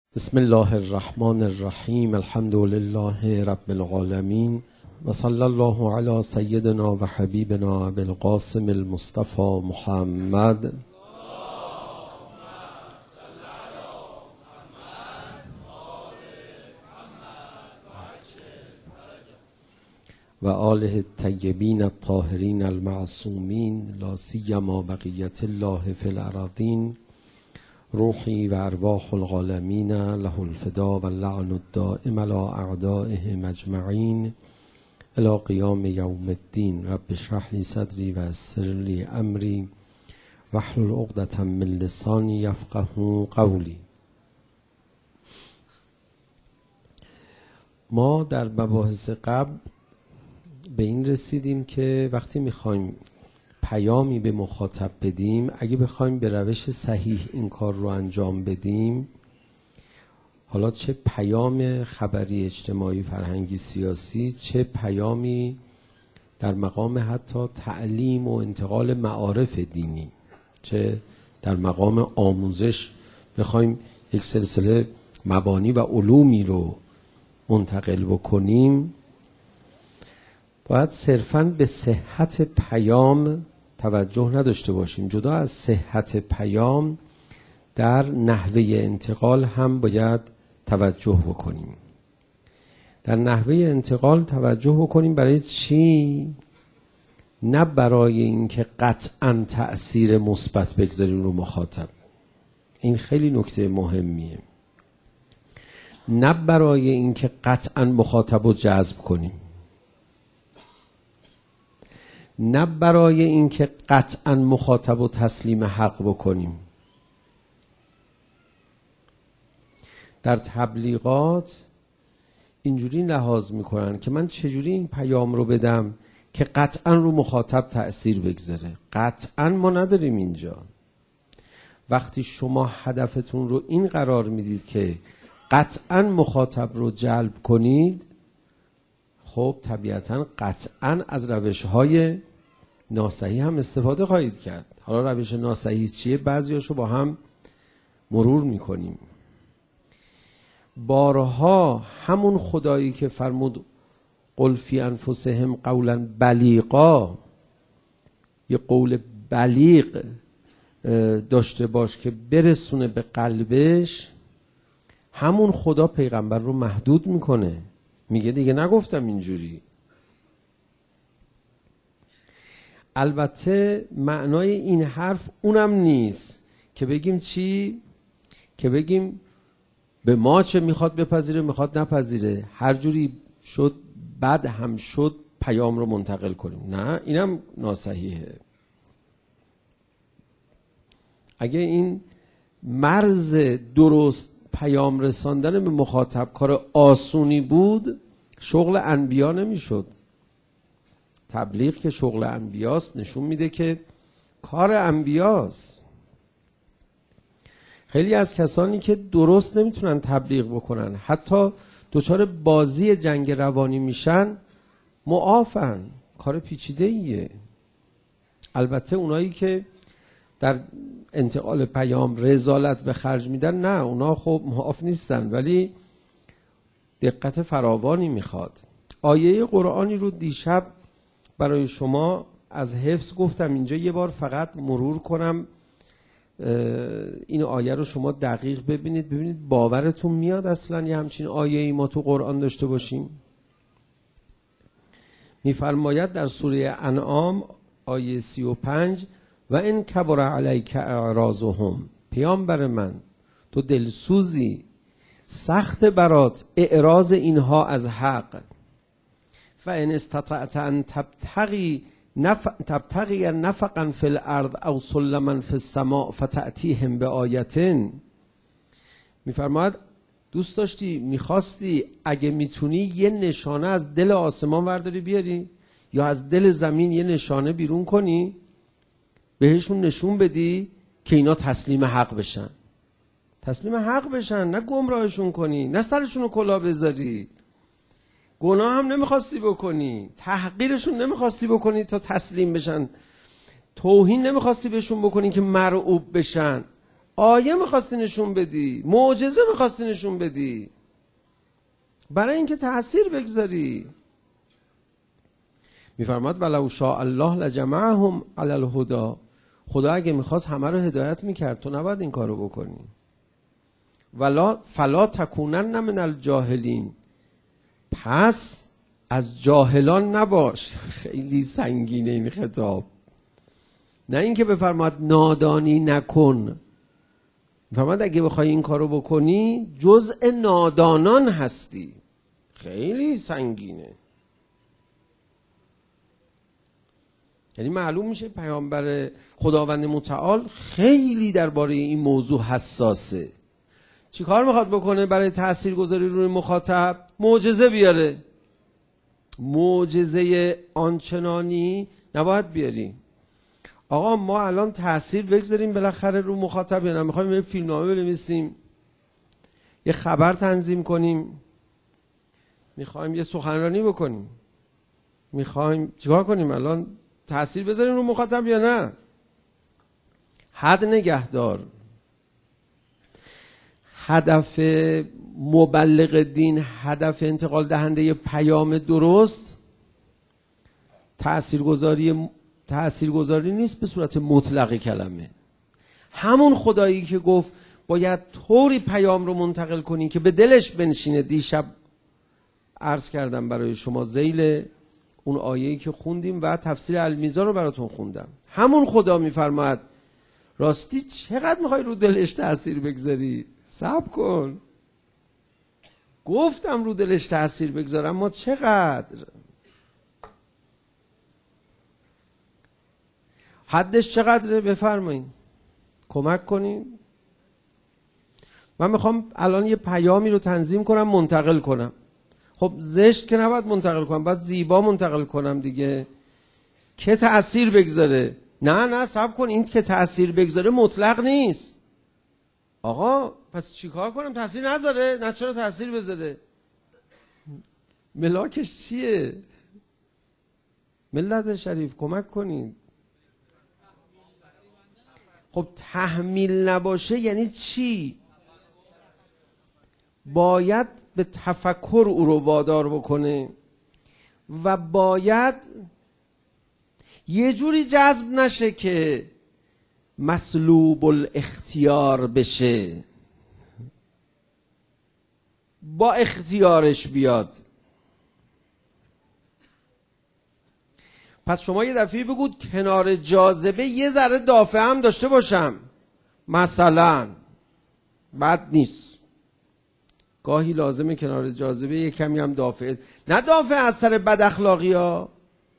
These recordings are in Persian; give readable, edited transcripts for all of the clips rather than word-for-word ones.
بسم الله الرحمن الرحیم. الحمد لله رب العالمین و صلی الله علی سیدنا و حبیبنا ابی القاسم المصطفى محمد و آله الطیبین الطاهرین المعصومین لا سیما بقیت الله فی الارضین. روحی و ارواح العالمین له الفدا و اللعن الدائم علی اعدائهم اجمعین الی قیام یوم الدین. رب اشرح لی صدری و یسر لی امری واحلل عقدة من لسانی یفقهوا قولی. ما در مباحث قبل به این رسیدیم که وقتی میخوایم پیامی به مخاطب بدیم، اگه بخوایم به روش صحیح این کار رو انجام بدیم، حالا چه پیام خبری، اجتماعی، فرهنگی، سیاسی، چه پیامی در مقام حتی تعلیم و انتقال معارف دینی، چه در مقام آموزش بخوایم یک سلسله مبانی و علومی رو منتقل بکنیم، باید صرفاً به صحت پیام توجه نداشته باشیم. جدا از صحت پیام، در نحوه انتقال هم باید توجه بکنیم. در نحوه انتقال توجه بکنیم. برای چی؟ نه برای اینکه قطعاً تأثیر مثبت بگذاریم رو مخاطب، این خیلی نکته مهمیه. نه برای اینکه قطعاً مخاطب رو جذب کنیم، نه برای اینکه قطعاً مخاطب و تسلیم حق بکنیم. در تبلیغات اینجوری لحاظ میکنن که من چجوری این پیام رو بدم که قطعاً رو مخاطب تأثیر بگذاره. قطعاً ما نداریم اینجا. وقتی شما هدفتون رو این قرار میدید که قطعاً مخاطب رو جلب کنید، خب طبیعتاً قطعاً از روش‌های ناصحیح هم استفاده خواهید کرد. حالا روش ناصحیح چیه؟ بعضیاشو با هم مرور میکنیم. بارها همون خدایی که فرمود قل فی انفسهم قولا بلیغا، یه قول بلیغ داشته باش که برسونه به قلبش، همون خدا پیغمبر رو محدود میکنه، میگه دیگه نگفتم اینجوری. البته معنای این حرف اونم نیست که بگیم چی؟ که بگیم به ما چه میخواد بپذیره میخواد نپذیره، هر جوری شد بد هم شد پیام رو منتقل کنیم. نه، اینم ناصحیحه. اگه این مرز درست پیام رساندن به مخاطب کار آسونی بود، شغل انبیا نمیشد. تبلیغ که شغل انبیاست نشون میده که کار انبیاست. خیلی از کسانی که درست نمیتونن تبلیغ بکنن، حتی دچار بازی جنگ روانی میشن، معافن. کار پیچیده ایه. البته اونایی که در انتقال پیام رسالت به خرج میدن، نه، اونا خب معاف نیستن، ولی دقت فراوانی میخواد. آیه قرآنی رو دیشب برای شما از حفظ گفتم، اینجا یه بار فقط مرور کنم. این آیه رو شما دقیق ببینید باورتون میاد اصلا یه همچین آیه‌ای ما تو قرآن داشته باشیم. میفرماید در سوره انعام آیه 35 و ان کبر علیک اعراضهم، پیامبر من تو دلسوزی، سخت برات اعراض اینها از حق، فان استطعت ان تبتغی نفقا فی الارض او سلما فی السماء فتأتیهم بآیة. میفرماید دوست داشتی، میخواستی، اگه میتونی یه نشانه از دل آسمان ورداری بیاری یا از دل زمین یه نشانه بیرون کنی، بهشون نشون بدی که اینا تسلیم حق بشن. تسلیم حق بشن، نه گمراهشون کنی، نه سرشون رو کلاه بذاری. گناه هم نمیخواستی بکنی، تحقیرشون نمیخواستی بکنی تا تسلیم بشن، توهین نمیخواستی بهشون بکنی که مرعوب بشن. آیه میخواستی نشون بدی، معجزه میخواستی نشون بدی، برای اینکه تأثیر بگذاری. میفرماد ولو شاء الله لجمعهم علی الهدی. خدا اگه میخواست همه رو هدایت میکرد، تو نباید این کارو بکنی. فلا تکونن من الجاهلین، پس از جاهلان نباش. خیلی سنگینه این خطاب. نه اینکه بفرماد نادانی نکن، بفرماد اگه بخوای این کارو بکنی جزء نادانان هستی. خیلی سنگینه. یعنی معلوم میشه پیامبر خداوند متعال خیلی درباره این موضوع حساسه. چی کار میخواد بکنه برای تاثیرگذاری روی مخاطب؟ معجزه بیاره. معجزه آنچنانی نباید بیاری. آقا ما الان تاثیر بگذاریم بالاخره رو مخاطب، یا نه میخوایم یه فیلمنامه بنویسیم، یه خبر تنظیم کنیم، میخوایم یه سخنرانی بکنیم، میخوایم چیکار کنیم؟ الان تاثیر بذاریم رو مخاطب یا نه؟ حد نگهدار. هدف مبلغ دین، هدف انتقال دهنده پیام درست تأثیرگذاری نیست به صورت مطلق کلمه. همون خدایی که گفت باید طوری پیام رو منتقل کنی که به دلش بنشینه. دیشب عرض کردم برای شما ذیل اون آیه‌ای که خوندیم و تفسیر المیزان رو براتون خوندم. همون خدا میفرماید راستی چقدر میخوای رو دلش تأثیر بگذاری؟ صبر کن، گفتم رو دلش تأثیر بگذارم، ما چقدر حدش چقدره؟ بفرمایید کمک کنین. من میخوام الان یه پیامی رو تنظیم کنم منتقل کنم. خب زشت که نباید منتقل کنم، باید زیبا منتقل کنم دیگه که تأثیر بگذاره. نه صبر کن، این که تأثیر بگذاره مطلق نیست. آقا پس چیکار کنم تأثیر نذاره؟ نه چرا تأثیر بذاره؟ ملاکش چیه؟ ملت شریف کمک کنید. خب تحمیل نباشه یعنی چی؟ باید به تفکر او رو وادار بکنه و باید یه جوری جذب نشه که مسلوب الاختیار بشه، با اختیارش بیاد. پس شما یه دفعه بگو کنار جاذبه یه ذره دافعه هم داشته باشم، مثلا بد نیست. گاهی لازمه کنار جاذبه یه کمی هم دافعه، نه دافعه از سر بد اخلاقی ها،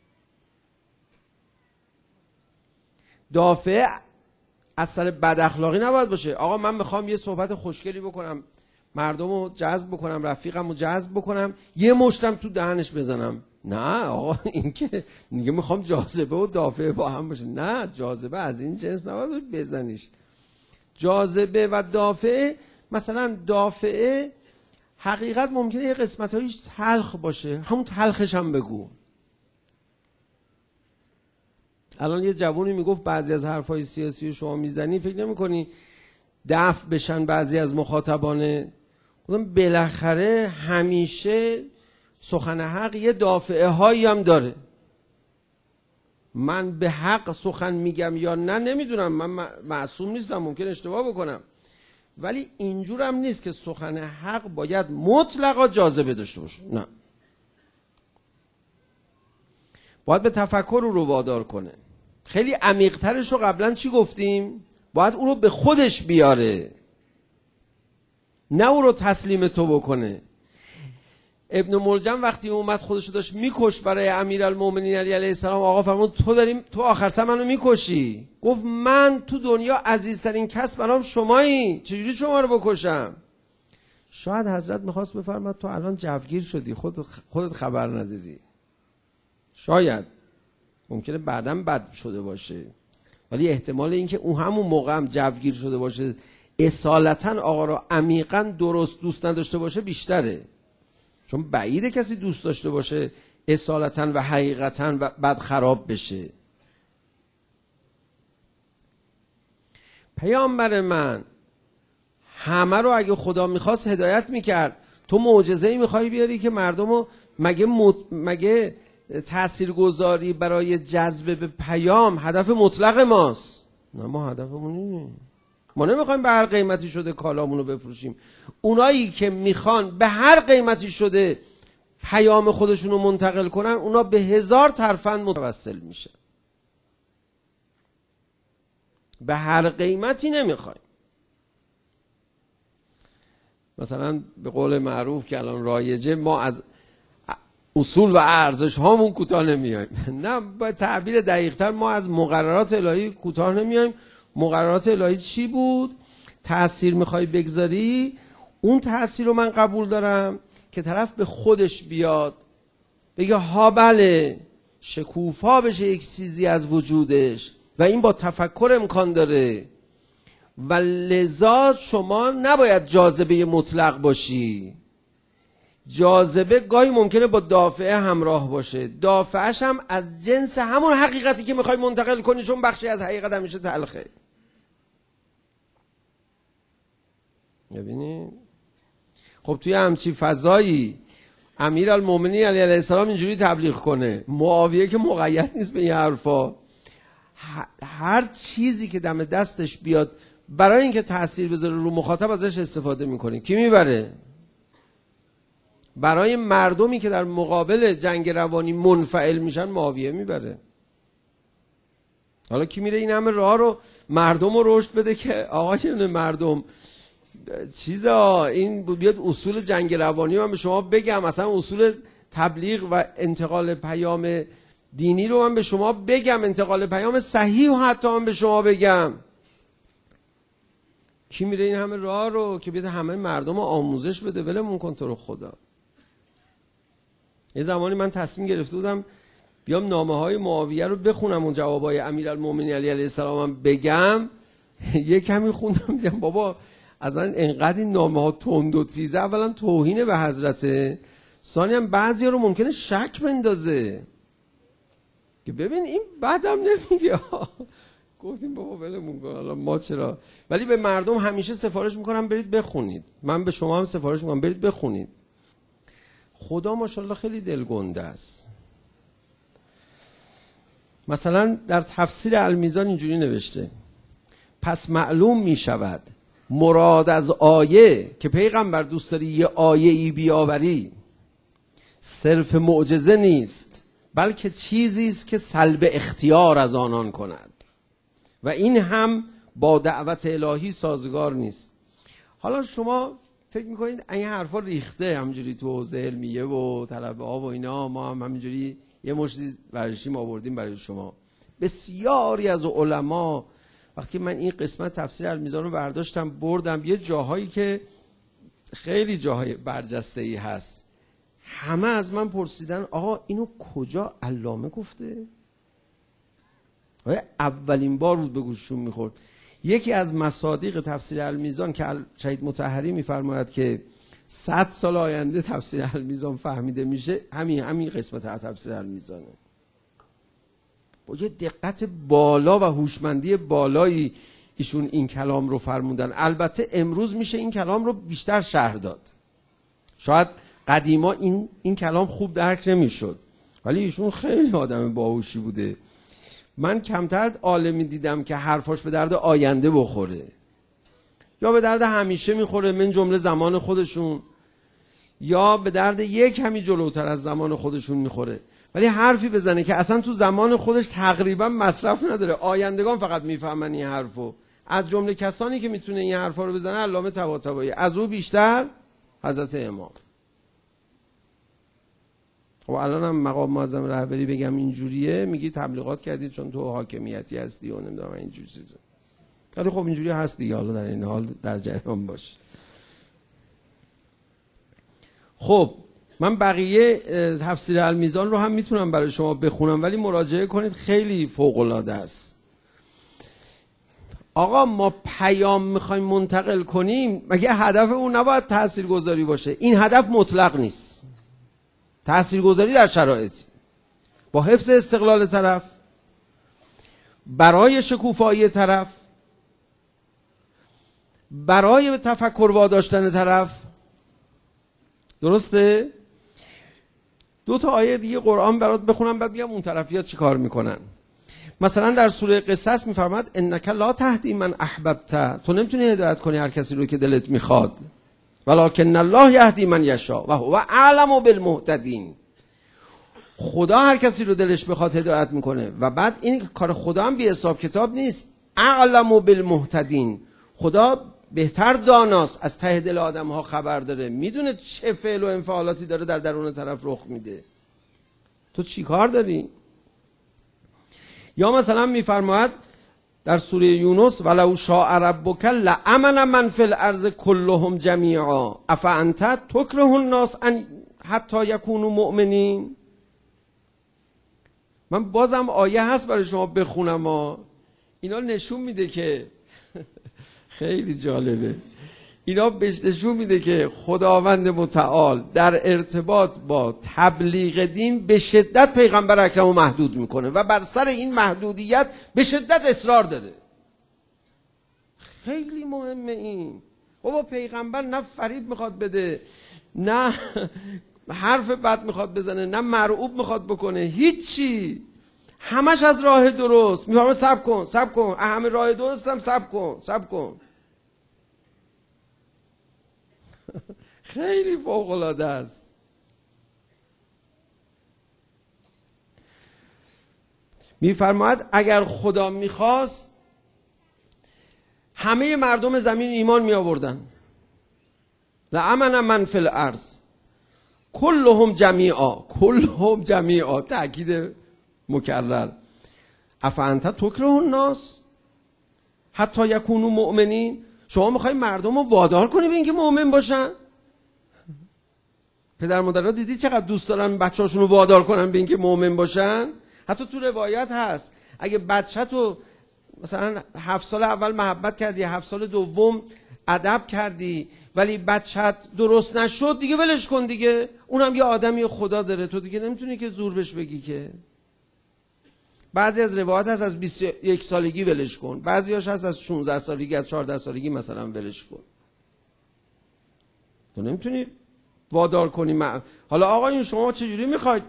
دافعه از سر بد اخلاقی نباید باشه. آقا من میخوام یه صحبت خوشگلی بکنم، مردم رو جذب بکنم، رفیقم رو جذب بکنم، یه مشتم تو دهنش بزنم. نه آقا این که میگه میخوام جاذبه و دافعه با هم باشه. نه، جاذبه از این جنس نباید بزنیش. جاذبه و دافعه، مثلا دافعه حقیقت ممکنه یه قسمتایش تلخ باشه، همون تلخش هم بگو. الان یه جوونی میگفت بعضی از حرفای سیاسی رو شما میزنی فکر نمی‌کنی دفع بشن بعضی از مخاطبانه؟ بالاخره همیشه سخن حق یه دافعه هایی هم داره. من به حق سخن میگم یا نه نمیدونم، من معصوم نیستم، ممکن اشتباه بکنم، ولی اینجورم نیست که سخن حق باید مطلقا جاذبه داشته باشه. نه، باید به تفکر رو وادار کنه. خیلی عمیق‌ترش رو قبلا چی گفتیم؟ باید اون رو به خودش بیاره، نه اون رو تسلیم تو بکنه. ابن ملجم وقتی اومد خودش رو داشت میکش برای امیرالمومنین علی علیه السلام، آقا فرمود تو آخر سر منو میکشی. گفت من تو دنیا عزیزترین کس برام شمایی، چجوری شما رو بکشم؟ شاید حضرت میخواست بفرماد تو الان جوگیر شدی، خودت خبر نداری. شاید ممکنه بعداً بد شده باشه، ولی احتمال اینکه اون همون موقع هم جوگیر شده باشه، اصالتاً آقا رو عمیقاً درست دوست نداشته باشه بیشتره. چون بعیده کسی دوست داشته باشه اصالتاً و حقیقتاً و بعد خراب بشه. پیامبر من همه رو اگه خدا میخواست هدایت میکرد. تو معجزه‌ای میخوای بیاری که مردمو مگه تاثیرگذاری برای جذب به پیام هدف مطلق ماست؟ نه، ما هدفمون اینه. ما نمیخوایم به هر قیمتی شده کالامونو بفروشیم. اونایی که میخوان به هر قیمتی شده پیام خودشونو منتقل کنن، اونا به 1000 ترفند متوسل میشن. به هر قیمتی نمیخوایم. مثلا به قول معروف که الان رایجه، ما از اصول و ارزش هامون کوتاه نمیایم. نه، با تعبیر دقیق‌تر ما از مقررات الهی کوتاه نمیایم. مقررات الهی چی بود؟ تأثیر میخوای بگذاری، اون تأثیر رو من قبول دارم که طرف به خودش بیاد بگه ها بله، شکوفا بشه یک چیزی از وجودش و این با تفکر امکان داره و لذا شما نباید جاذبه مطلق باشی. جاذبه گاهی ممکنه با دافعه همراه باشه، دافعش هم از جنس همون حقیقتی که میخوای منتقل کنی، چون بخشی از حقیقت همیشه تلخه. ببینید خب توی همچی فضایی امیرالمومنین علیه السلام اینجوری تبلیغ کنه، معاویه که مقید نیست به این حرفا، هر چیزی که دم دستش بیاد برای اینکه تأثیر بذاره رو مخاطب ازش استفاده میکنه. کی میبره؟ برای مردمی که در مقابل جنگ روانی منفعل میشن معاویه میبره. حالا کی میره این همه راه رو مردم رو رشد بده که آقای مردم چیزا این بیاد اصول جنگ روانی من به شما بگم، مثلا اصول تبلیغ و انتقال پیام دینی رو من به شما بگم، انتقال پیام صحیح و حتی من به شما بگم. کی میره این همه راه رو که بیاد همه مردم رو آموزش بده؟ ولمون کن تو رو خدا. یه زمانی من تصمیم گرفته بودم بیام نامه های معاویه رو بخونم، اون جوابای امیرالمومنین علیه السلام بگم. یه کمی خوندم دیدم بابا اصلا انقدر این نامه ها تند و تیزه، اولا توهین به حضرته، ثانی هم بعضی ها رو ممکنه شک بندازه که ببین این بعدم نمیگه. گفتیم بابا ولمون کن، حالا ما چرا. ولی به مردم همیشه سفارش میکنم برید بخونید، من به شما هم سفارش میکنم برید بخونید. خدا ماشاءالله خیلی دلگنده است. مثلا در تفسیر المیزان اینجوری نوشته: پس معلوم می شود مراد از آیه که پیغمبر دوست داری یه آیه ای بیاوری صرف معجزه نیست، بلکه چیزی است که سلب اختیار از آنان کند و این هم با دعوت الهی سازگار نیست. حالا شما فکر میکنید این حرفا ریخته همینجوری تو حوزه علمیه و طلبه ها و اینا، ما هم همینجوری یه مشتی ورشیم آوردیم برای شما. بسیاری از علما وقتی من این قسمت تفسیر المیزان رو برداشتم بردم یه جاهایی که خیلی جاهای برجسته‌ای هست، همه از من پرسیدن آقا اینو کجا علامه گفته؟ اولین بار بود به گوششون میخورد. یکی از مصادیق تفسیر المیزان که شهید مطهری میفرماید که 100 سال آینده تفسیر المیزان فهمیده میشه، همین قسمت تفسیر المیزانه. با یه دقت بالا و هوشمندی بالایی ایشون این کلام رو فرمودن. البته امروز میشه این کلام رو بیشتر شرح داد. شاید قدیما این کلام خوب درک نمیشد، ولی ایشون خیلی آدم باهوشی بوده. من کمتر عالمی دیدم که حرفاش به درد آینده بخوره، یا به درد همیشه میخوره من جمله زمان خودشون، یا به درد یک کمی جلوتر از زمان خودشون میخوره، ولی حرفی بزنه که اصلا تو زمان خودش تقریبا مصرف نداره، آیندگان فقط میفهمن این حرفو. از جمله کسانی که میتونه این حرفا رو بزنه علامه طباطبایی، از او بیشتر حضرت امام. خب الان هم مقام معظم رهبری بگم اینجوریه، میگی تبلیغات کردید چون تو حاکمیتی هستی و نمیدونم اینجوری چیزا. ولی خب اینجوری هست دیگه، حالا در این حال در جریان باش. خب من بقیه تفسیر المیزان رو هم میتونم برای شما بخونم، ولی مراجعه کنید، خیلی فوق العاده است. آقا ما پیام میخوایم منتقل کنیم، مگه هدفمون نباید تاثیرگذاری باشه؟ این هدف مطلق نیست. تاثیرگذاری در شرایطی با حفظ استقلال طرف، برای شکوفایی طرف، برای به تفکر واداشتن طرف. درسته؟ 2 تا آیه دیگه قرآن برات بخونم بعد بگم اون طرفیات چی کار میکنن. مثلا در سوره قصص میفرماد انک لا تهدی من احببت، تو نمیتونی هدایت کنی هر کسی رو که دلت میخواد، ولکن الله یهدی من یشاء و هو اعلم بالمهتدین. خدا هر کسی رو دلش بخواد هدایت میکنه و بعد این کار خدا هم بی حساب کتاب نیست. اعلم بالمهتدین، خدا بهتر داناست، از ته دل آدم ها خبر داره، میدونه چه فعل و انفعالاتی داره در درون طرف رخ میده. تو چی کار داری؟ یا مثلا میفرماید در سوره یونس ولو شاء ربک لآمن من فی الارض كلهم جمیعا افانت تکره الناس ان حتی یکونوا مؤمنین. من بازم آیه هست برای شما بخونم اینا نشون میده که خیلی جالبه، اینا نشون میده که خداوند متعال در ارتباط با تبلیغ دین به شدت پیغمبر اکرم رو محدود میکنه و بر سر این محدودیت به شدت اصرار داره. خیلی مهمه این. بابا پیغمبر نه فریب میخواد بده، نه حرف بد میخواد بزنه، نه مرعوب میخواد بکنه، هیچی، همش از راه درست. میفرمه صبر کن همه راه درستم، صبر کن. خیلی فوق العاده است. میفرماید اگر خدا میخواست همه مردم زمین ایمان می آوردن. لآمن من فی الارض کلهم جمیعا، تأکید مکرر. افانت تکره الناس حتی یکونوا مؤمنین، شما میخوای مردم رو وادار کنی به اینکه مؤمن باشن؟ پدر مادرها دیدی چقدر دوست دارن بچه‌هاشون رو وادار کنن به اینکه مؤمن باشن؟ حتی تو روایت هست اگه بچه تو مثلا 7 سال اول محبت کردی، 7 سال دوم ادب کردی، ولی بچت درست نشد، دیگه ولش کن دیگه، اونم یه آدمی خدا داره، تو دیگه نمیتونی که زور بهش بگی که. بعضی از روایات هست از 21 سالگی ولش کن، بعضی هاش هست از 16 سالگی، از 14 سالگی مثلا ولش کن. تو نمیتونی وادار کنی. حالا آقایون شما چجوری میخواید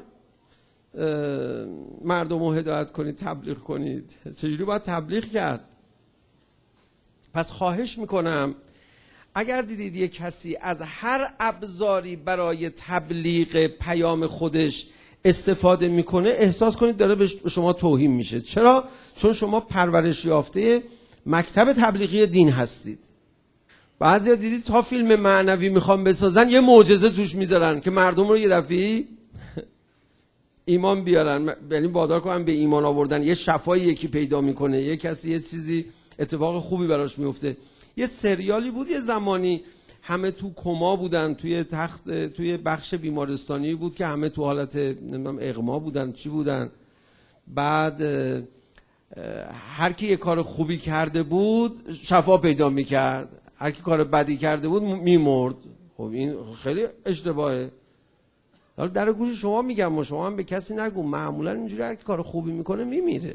مردم رو هدایت کنید، تبلیغ کنید؟ چجوری باید تبلیغ کرد؟ پس خواهش میکنم اگر دیدید یک کسی از هر ابزاری برای تبلیغ پیام خودش استفاده میکنه، احساس کنید داره به شما توهین میشه. چرا؟ چون شما پرورش یافته مکتب تبلیغی دین هستید. بعضیا دیدید تا فیلم معنوی میخوان بسازن یه معجزه توش میذارن که مردم رو یه دفعه ایمان بیارن، یعنی وادار کنن به ایمان آوردن. یه شفایی یکی پیدا میکنه، یه کسی یه چیزی اتفاق خوبی براش میفته. یه سریالی بود یه زمانی همه تو کما بودن، توی تخت، توی بخش بیمارستانی بود که همه تو حالت نمیدونم اغما بودن چی بودن. بعد هر کی یه کار خوبی کرده بود شفا پیدا میکرد، هر کی کار بدی کرده بود میمرد. خب این خیلی اشتباهه. حالا در گوش شما میگم، شما هم به کسی نگو، معمولا اینجوری هر کی کار خوبی میکنه میمیره.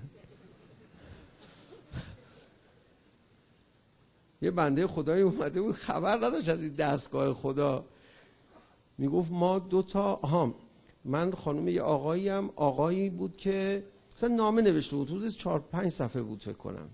یه بنده خدایی اومده بود خبر نداشت از این دستگاه خدا، میگفت ما 2 تا من خانم یه آقایی بود که مثلا نامه نوشته بود، حدود 4-5 صفحه بود فکر کنم.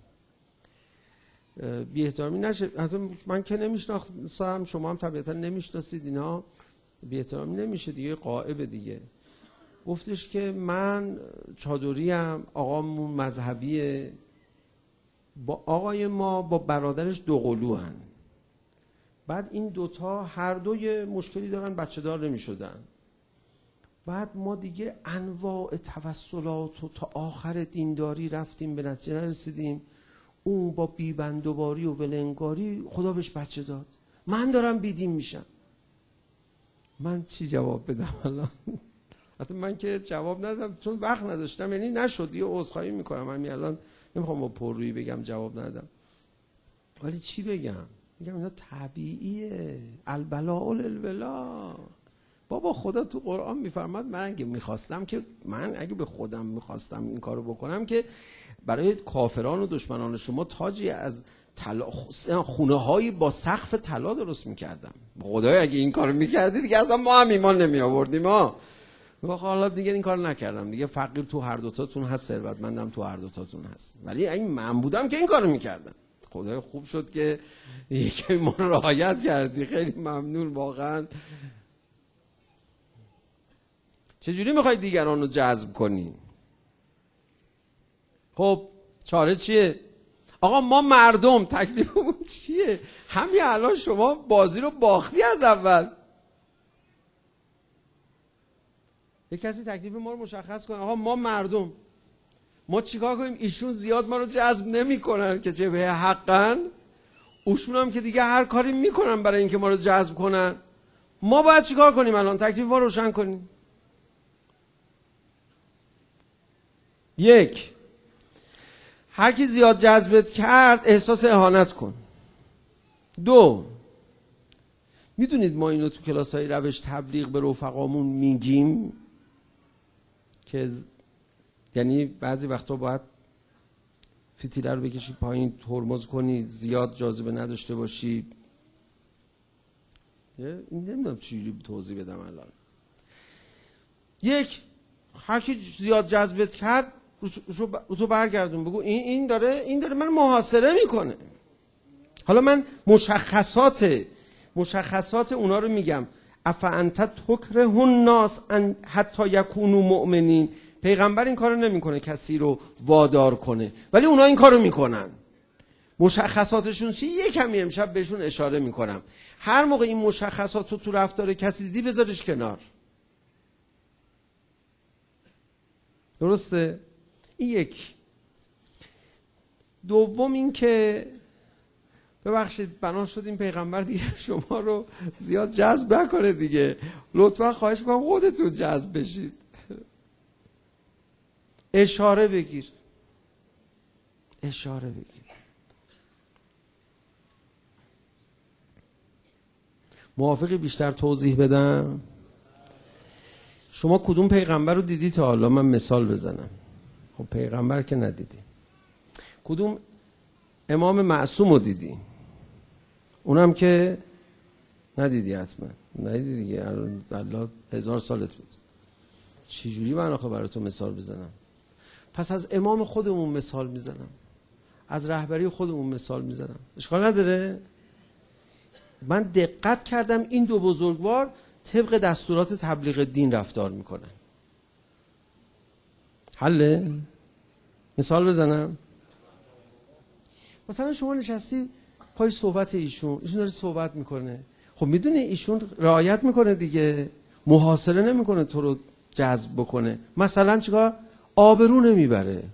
بی احترامی نشه، حتی من که نمیشناختم، شما هم طبیعتا نمیشناسید، اینا بی احترامی نمیشه دیگه، غائب دیگه. گفتش که من چادریم، آقامون مذهبیه، با آقای ما با برادرش دوقلو هن. بعد این 2 تا هر دو یه مشکلی دارن، بچه دار نمی شدن. بعد ما دیگه انواع توسلات و تا آخر دینداری رفتیم، به نتیجه نرسیدیم. اون با بیبندوباری و ولنگاری خدا بهش بچه داد، من دارم بیدین میشم. من چی جواب بدم الان؟ حتی من که جواب ندادم چون وقت نداشتم، یعنی نشد، یه عذرخواهی میکنم. من الان نمیخوام با پررویی بگم جواب ندادم، ولی چی بگم؟ میگم اینا طبیعیه، البلاء للولا. بابا خدا تو قرآن میفرماد من اگه به خودم میخواستم این کارو بکنم که برای کافران و دشمنان شما تاجی از خونه هایی با سقف طلا درست میکردم. خدایا اگه این کارو میکردی دیگه اصلا ما هم ایمان نمی آوردیم. حالا دیگه این کار نکردم دیگه. فقیر تو هر دوتاتون هست، ثروتمندم تو هر دوتاتون هست. ولی این من بودم که این کارو میکردم. خدایا خوب شد که یکی ما رعایت کردی. خیلی ممنون واقعا. چجوری میخوای دیگران رو جذب کنی؟ خب چاره چیه؟ آقا ما مردم تکلیفمون چیه؟ همین الان شما بازی رو باختی از اول. یک کسی تکلیف ما رو مشخص کنه. آقا ما مردم ما چیکار کنیم؟ ایشون زیاد ما رو جذب نمی‌کنن که جبهه حقن، اوشون هم که دیگه هر کاری میکنن برای اینکه ما رو جذب کنن. ما باید چیکار کنیم الان؟ تکلیف ما رو روشن کنیم. یک، هر کی زیاد جذبت کرد احساس اهانت کن. دو، میدونید ما اینو تو کلاس‌های روش تبلیغ به رفقامون میگیم که یعنی بعضی وقتا باید فتیله رو بکشی پایین، ترمز کنی، زیاد جاذبه نداشته باشی. این نمیدونم چجوری توضیح بدم الان. یک، هر کی زیاد جذبت کرد رو تو برگردون، بگو این داره من محاصره میکنه. حالا من مشخصات اونا رو میگم. افانت تکره الناس ان حتی یکونوا مؤمنین. پیغمبر این کارو نمیکنه کسی رو وادار کنه، ولی اونا این کارو میکنن. مشخصاتشون چی؟ یکمی امشب بهشون اشاره میکنم. هر موقع این مشخصات رو تو رفتار کسی دیدی بذارش کنار. درسته؟ این یک. دوم این که ببخشید بنا شد این پیغمبر دیگه شما رو زیاد جذب نکنه دیگه. لطفا خواهش میکنم خودتون جذب بشید. اشاره بگیر. موافقی بیشتر توضیح بدم؟ شما کدوم پیغمبر رو دیدی تا حالا؟ من مثال بزنم. خب پیغمبر که ندیدی. کدوم امام معصوم رو دیدی؟ اونم که ندیدی حتما. ندیدی دیگه. الله 1000 سالت بود. چجوری من آخه برای تو مثال بزنم؟ پس از امام خودمون مثال میزنم، از رهبری خودمون مثال میزنم. اشکال نداره؟ من دقت کردم این دو بزرگوار طبق دستورات تبلیغ دین رفتار میکنن. حله؟ مثال بزنم. مثلا شما نشستی پای صحبت ایشون داره صحبت میکنه. خب میدونی ایشون رعایت میکنه دیگه، محاصره نمیکنه تو رو جذب بکنه. مثلا چیکار؟ آبرو نمیبره.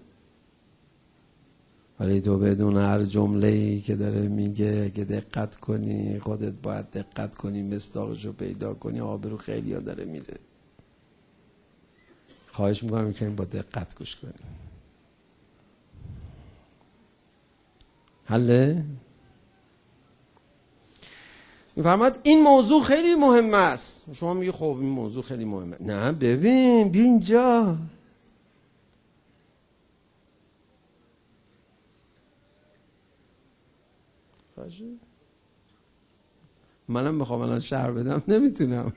ولی تو بدون هر جمله‌ای که داره میگه اگه دقت کنی، خودت باید دقت کنی، مصداقشو پیدا کنی، آبرو خیلی ها داره میره. خواهش میکنم که با دقت گوش کنی. حله؟ میفرماد این موضوع خیلی مهم است. شما میگی خب این موضوع خیلی مهمه. نه ببین، بیا اینجا. منم بخوام الان شعر بدم نمیتونم.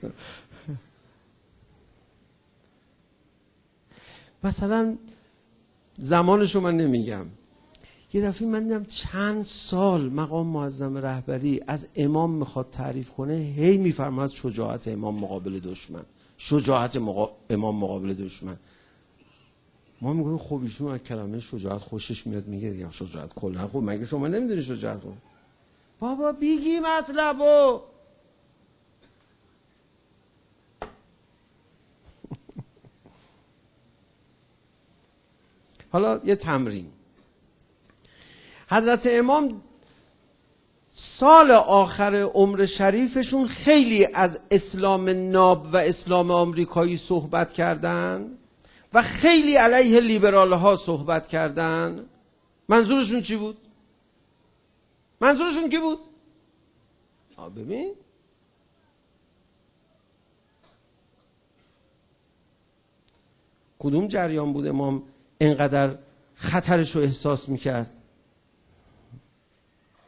مثلا زمانشو من نمیگم. یه دفعه من دیدم چند سال مقام معظم رهبری از امام میخواد تعریف کنه، هی میفرماد شجاعت امام مقابل دشمن، شجاعت امام مقابل دشمن. ما میگیم خب ایشون از کلمه شجاعت خوشش میاد، میگه دیگه شجاعت کلا خوب، مگه شما نمیدونی شجاعت خوب؟ بابا بیگی مطلبو. حالا یه تمرین. حضرت امام سال آخر عمر شریفشون خیلی از اسلام ناب و اسلام آمریکایی صحبت کردن و خیلی علیه لیبرال ها صحبت کردن. منظورشون چی بود؟ منظورشون کی بود؟ ببین کدوم جریان بود امام اینقدر خطرش رو احساس میکرد؟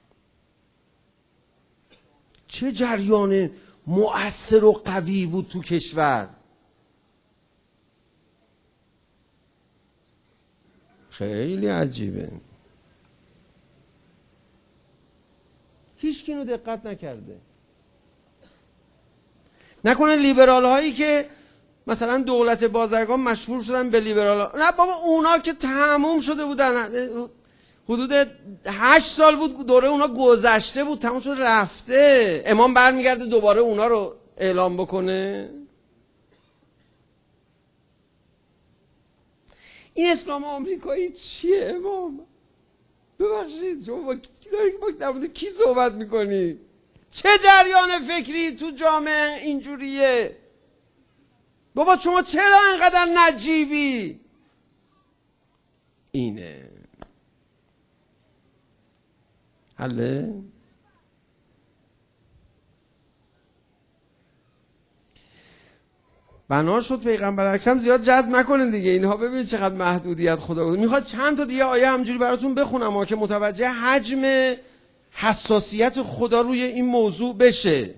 چه جریان مؤثر و قوی بود تو کشور. خیلی عجیبه. هیچ کی اینو دقت نکرده. نکنه لیبرال هایی که مثلا دولت بازرگان مشهور شدن به لیبرال ها. نه بابا، اونا که تموم شده بودن، حدود 8 سال بود دوره اونا گذشته بود، تموم شده رفته. امام برمیگرده دوباره اونا رو اعلام بکنه. این اسلام آمریکایی چیه امام؟ ببخشید شما با در مورد کی صحبت میکنی؟ چه جریان فکری تو جامعه اینجوریه؟ بابا شما چرا اینقدر نجیبی؟ اینه حله؟ بنا شد پیغمبر اکرم زیاد جذب نکنین دیگه. اینها ببینید چقدر محدودیت خدا بود. میخواد چند تا دیگه آیه همجوری براتون بخونم که متوجه حجم حساسیت خدا روی این موضوع بشه.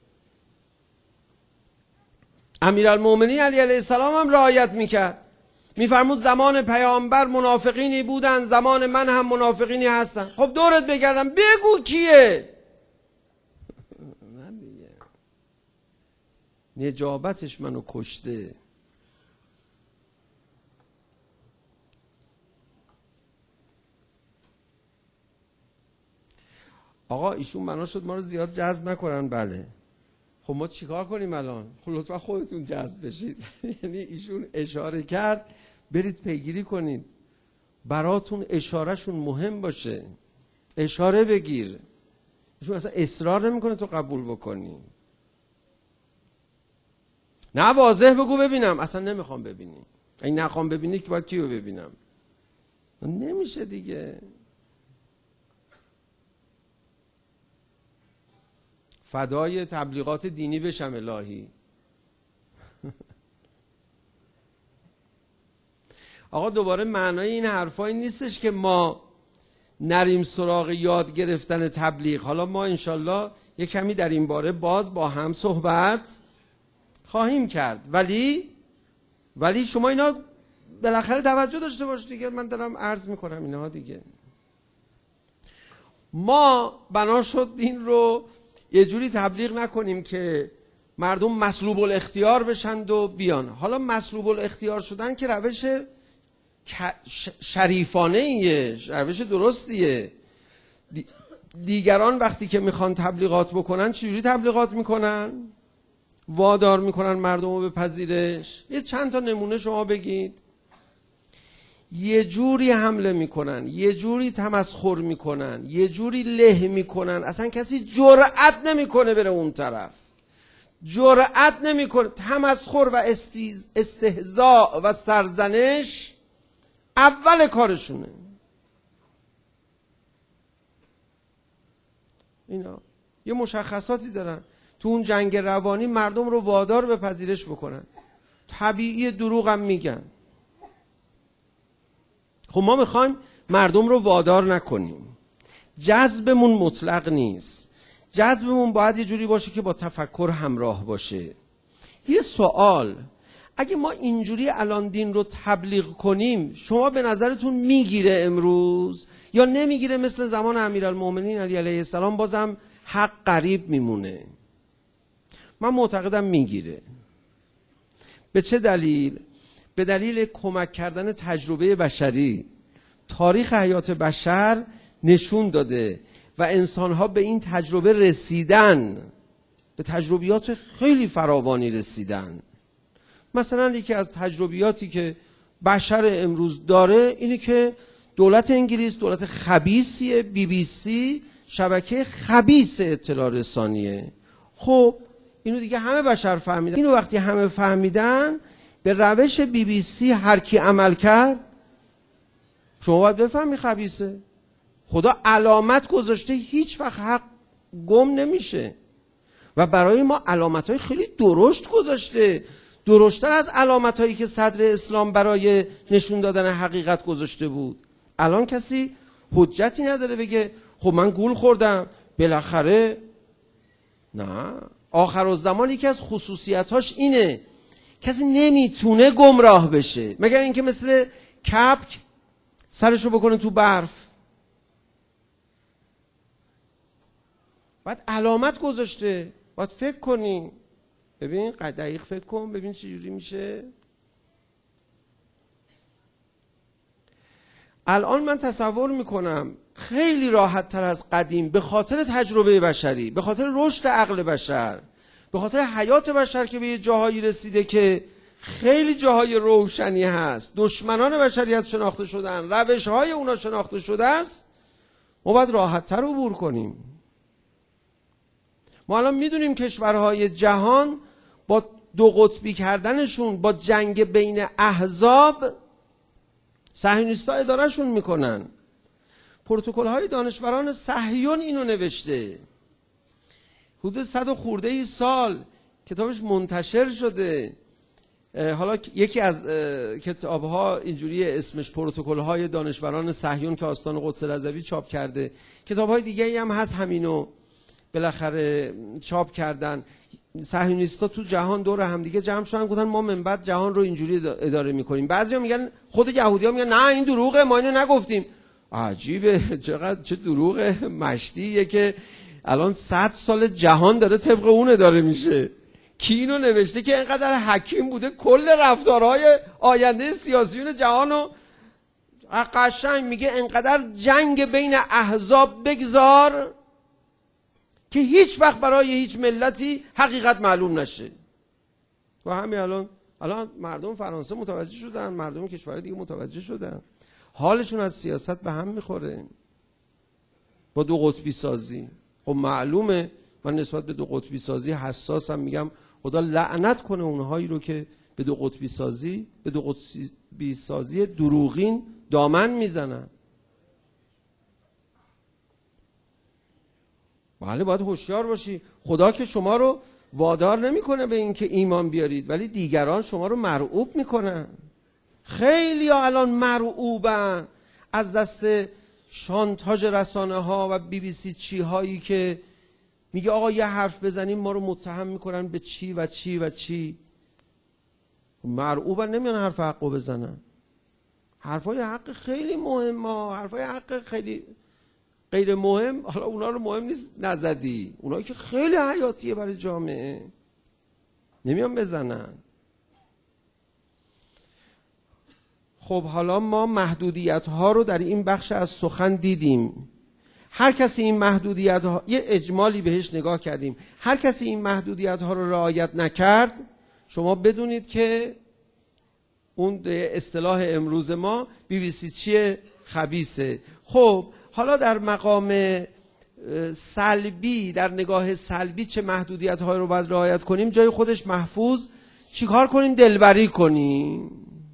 امیرالمومنین علی علیه السلام هم رعایت میکرد. میفرمود زمان پیامبر منافقینی بودن، زمان من هم منافقینی هستن. خب دورت بگردم بگو کیه؟ من دیگه نجابتش منو کشته. آقا ایشون بنا شد ما رو زیاد جذب نکنن. بله خب ما چیکار کنیم الان؟ خب لطفا خودتون جذب بشید. یعنی ایشون اشاره کرد، برید پیگیری کنید، براتون اشارهشون مهم باشه، اشاره بگیر. ایشون اصلا اصرار نمیکنه تو قبول بکنی. نه واضح بگو ببینم. اصلا نمیخوام ببینی. اگه نخوام ببینی که باید کیو ببینم؟ نمیشه دیگه. فدای تبلیغات دینی بشم الهی. آقا دوباره معنای این حرفایی نیستش که ما نریم سراغ یاد گرفتن تبلیغ. حالا ما انشالله یه کمی در این باره باز با هم صحبت خواهیم کرد، ولی شما اینا بالاخره توجه داشته باشید دیگه. من دارم عرض میکنم اینها دیگه. ما بنا شد این رو یه جوری تبلیغ نکنیم که مردم مسلوب الاختیار بشند و بیان. حالا مسلوب الاختیار شدن که روش شریفانه ایه، روش درستیه. دیگران وقتی که میخوان تبلیغات بکنن چجوری تبلیغات میکنن؟ وادار میکنن مردم رو به پذیرش. یه چند تا نمونه شما بگید. یه جوری حمله میکنن، یه جوری تمسخر میکنن، یه جوری له میکنن، اصلا کسی جرأت نمیکنه بره اون طرف، جرأت نمیکنه. تمسخر و استهزاء و سرزنش اول کارشونه. اینا یه مشخصاتی دارن. تو اون جنگ روانی مردم رو وادار به پذیرش بکنن. طبیعی دروغ هم میگن. خب ما میخوایم مردم رو وادار نکنیم. جذبمون مطلق نیست. جذبمون باید یه جوری باشه که با تفکر همراه باشه. یه سوال، اگه ما اینجوری الان دین رو تبلیغ کنیم، شما به نظرتون میگیره امروز یا نمیگیره؟ مثل زمان امیرالمومنین علی علیه السلام بازم حق قریب میمونه؟ من معتقدم میگیره. به چه دلیل؟ به دلیل کمک کردن تجربه بشری. تاریخ حیات بشر نشون داده و انسانها به این تجربه رسیدن، به تجربیات خیلی فراوانی رسیدن. مثلا یکی از تجربیاتی که بشر امروز داره اینه که دولت انگلیس دولت خبیثیه. BBC شبکه خبیث اطلاع رسانیه. خب اینو دیگه همه بشر فهمیدن. اینو وقتی همه فهمیدن، به روش BBC هر کی عمل کرد، شما باید بفهمی خبیثه. خدا علامت گذاشته، هیچ وقت حق گم نمیشه و برای ما علامت‌های خیلی درشت گذاشته، درشتر از علامت‌هایی که صدر اسلام برای نشون دادن حقیقت گذاشته بود. الان کسی حجتی نداره بگه خب من گول خوردم، بالاخره نه، آخرالزمان یکی از خصوصیتاش اینه کسی نمیتونه گمراه بشه مگر اینکه مثل کپک سرشو بکنه تو برف. باید علامت گذاشته، باید فکر کنی، ببین دقیق فکر کن ببین چه جوری میشه. الان من تصور میکنم خیلی راحت تر از قدیم به خاطر تجربه بشری، به خاطر رشد عقل بشر، به خاطر حیات بشر که به یه جاهایی رسیده که خیلی جاهای روشنی هست، دشمنان بشریت شناخته شدن، روشهای اونا شناخته شده است، ما باید راحت تر عبور کنیم. ما الان میدونیم کشورهای جهان با دو قطبی کردنشون، با جنگ بین احزاب، صهیونیست‌ها ادارهشون میکنن. پروتکل‌های دانشوران صهیون اینو نوشته، حدود 100 خورده سال کتابش منتشر شده. حالا یکی از کتاب‌ها اینجوری اسمش پروتکل‌های دانشوران صهیون که آستان قدس رضوی چاپ کرده. کتاب‌های دیگه‌ای هم هست همینو بالاخره چاپ کردن. صهیونیست‌ها تو جهان دور همدیگه جمع شدن گفتن ما من بعد جهان رو اینجوری اداره می‌کنیم. بعضیا میگن، خود یهودی‌ها میگن نه این دروغه، ما اینو نگفتیم. عجیبه، چقدر چه دروغ مشتیه که الان 100 سال جهان داره طبق اون اداره میشه. کی اینو نوشته که اینقدر حکیم بوده کل رفتارهای آینده سیاسیون جهانو قشنگ میگه اینقدر جنگ بین احزاب بگذار که هیچ وقت برای هیچ ملتی حقیقت معلوم نشه. و همین الان مردم فرانسه متوجه شدن، مردم کشورهای دیگه متوجه شدن، حالشون از سیاست به هم میخوره با دو قطبی سازی. خب معلومه من نسبت به دو قطبی سازی حساسم، میگم خدا لعنت کنه اونهایی رو که به دو قطبی سازی دروغین دامن میزنن. بله باید هوشیار باشی. خدا که شما رو وادار نمیکنه به این که ایمان بیارید، ولی دیگران شما رو مرعوب میکنن. خیلی ها الان مرعوبن از دست شانتاژ رسانه ها و BBC چی هایی که میگه آقا یه حرف بزنیم ما رو متهم میکنن به چی و چی و چی. مرعوبن، نمیان حرف حقو بزنن. حرفای حق خیلی مهمه، حرفای حق خیلی غیر مهم، حالا اونا رو مهم نیست نزدی، اونایی که خیلی حیاتیه برای جامعه نمیان بزنن. خب حالا ما محدودیت ها رو در این بخش از سخن دیدیم. هر کسی این محدودیت ها، یه اجمالی بهش نگاه کردیم، هر کسی این محدودیت ها رو رعایت نکرد، شما بدونید که اون اصطلاح امروز ما BBC چیه؟ خبیثه. خب حالا در مقام سلبی، در نگاه سلبی چه محدودیت های رو باید رعایت کنیم؟ جای خودش محفوظ. چیکار کنیم؟ دلبری کنیم.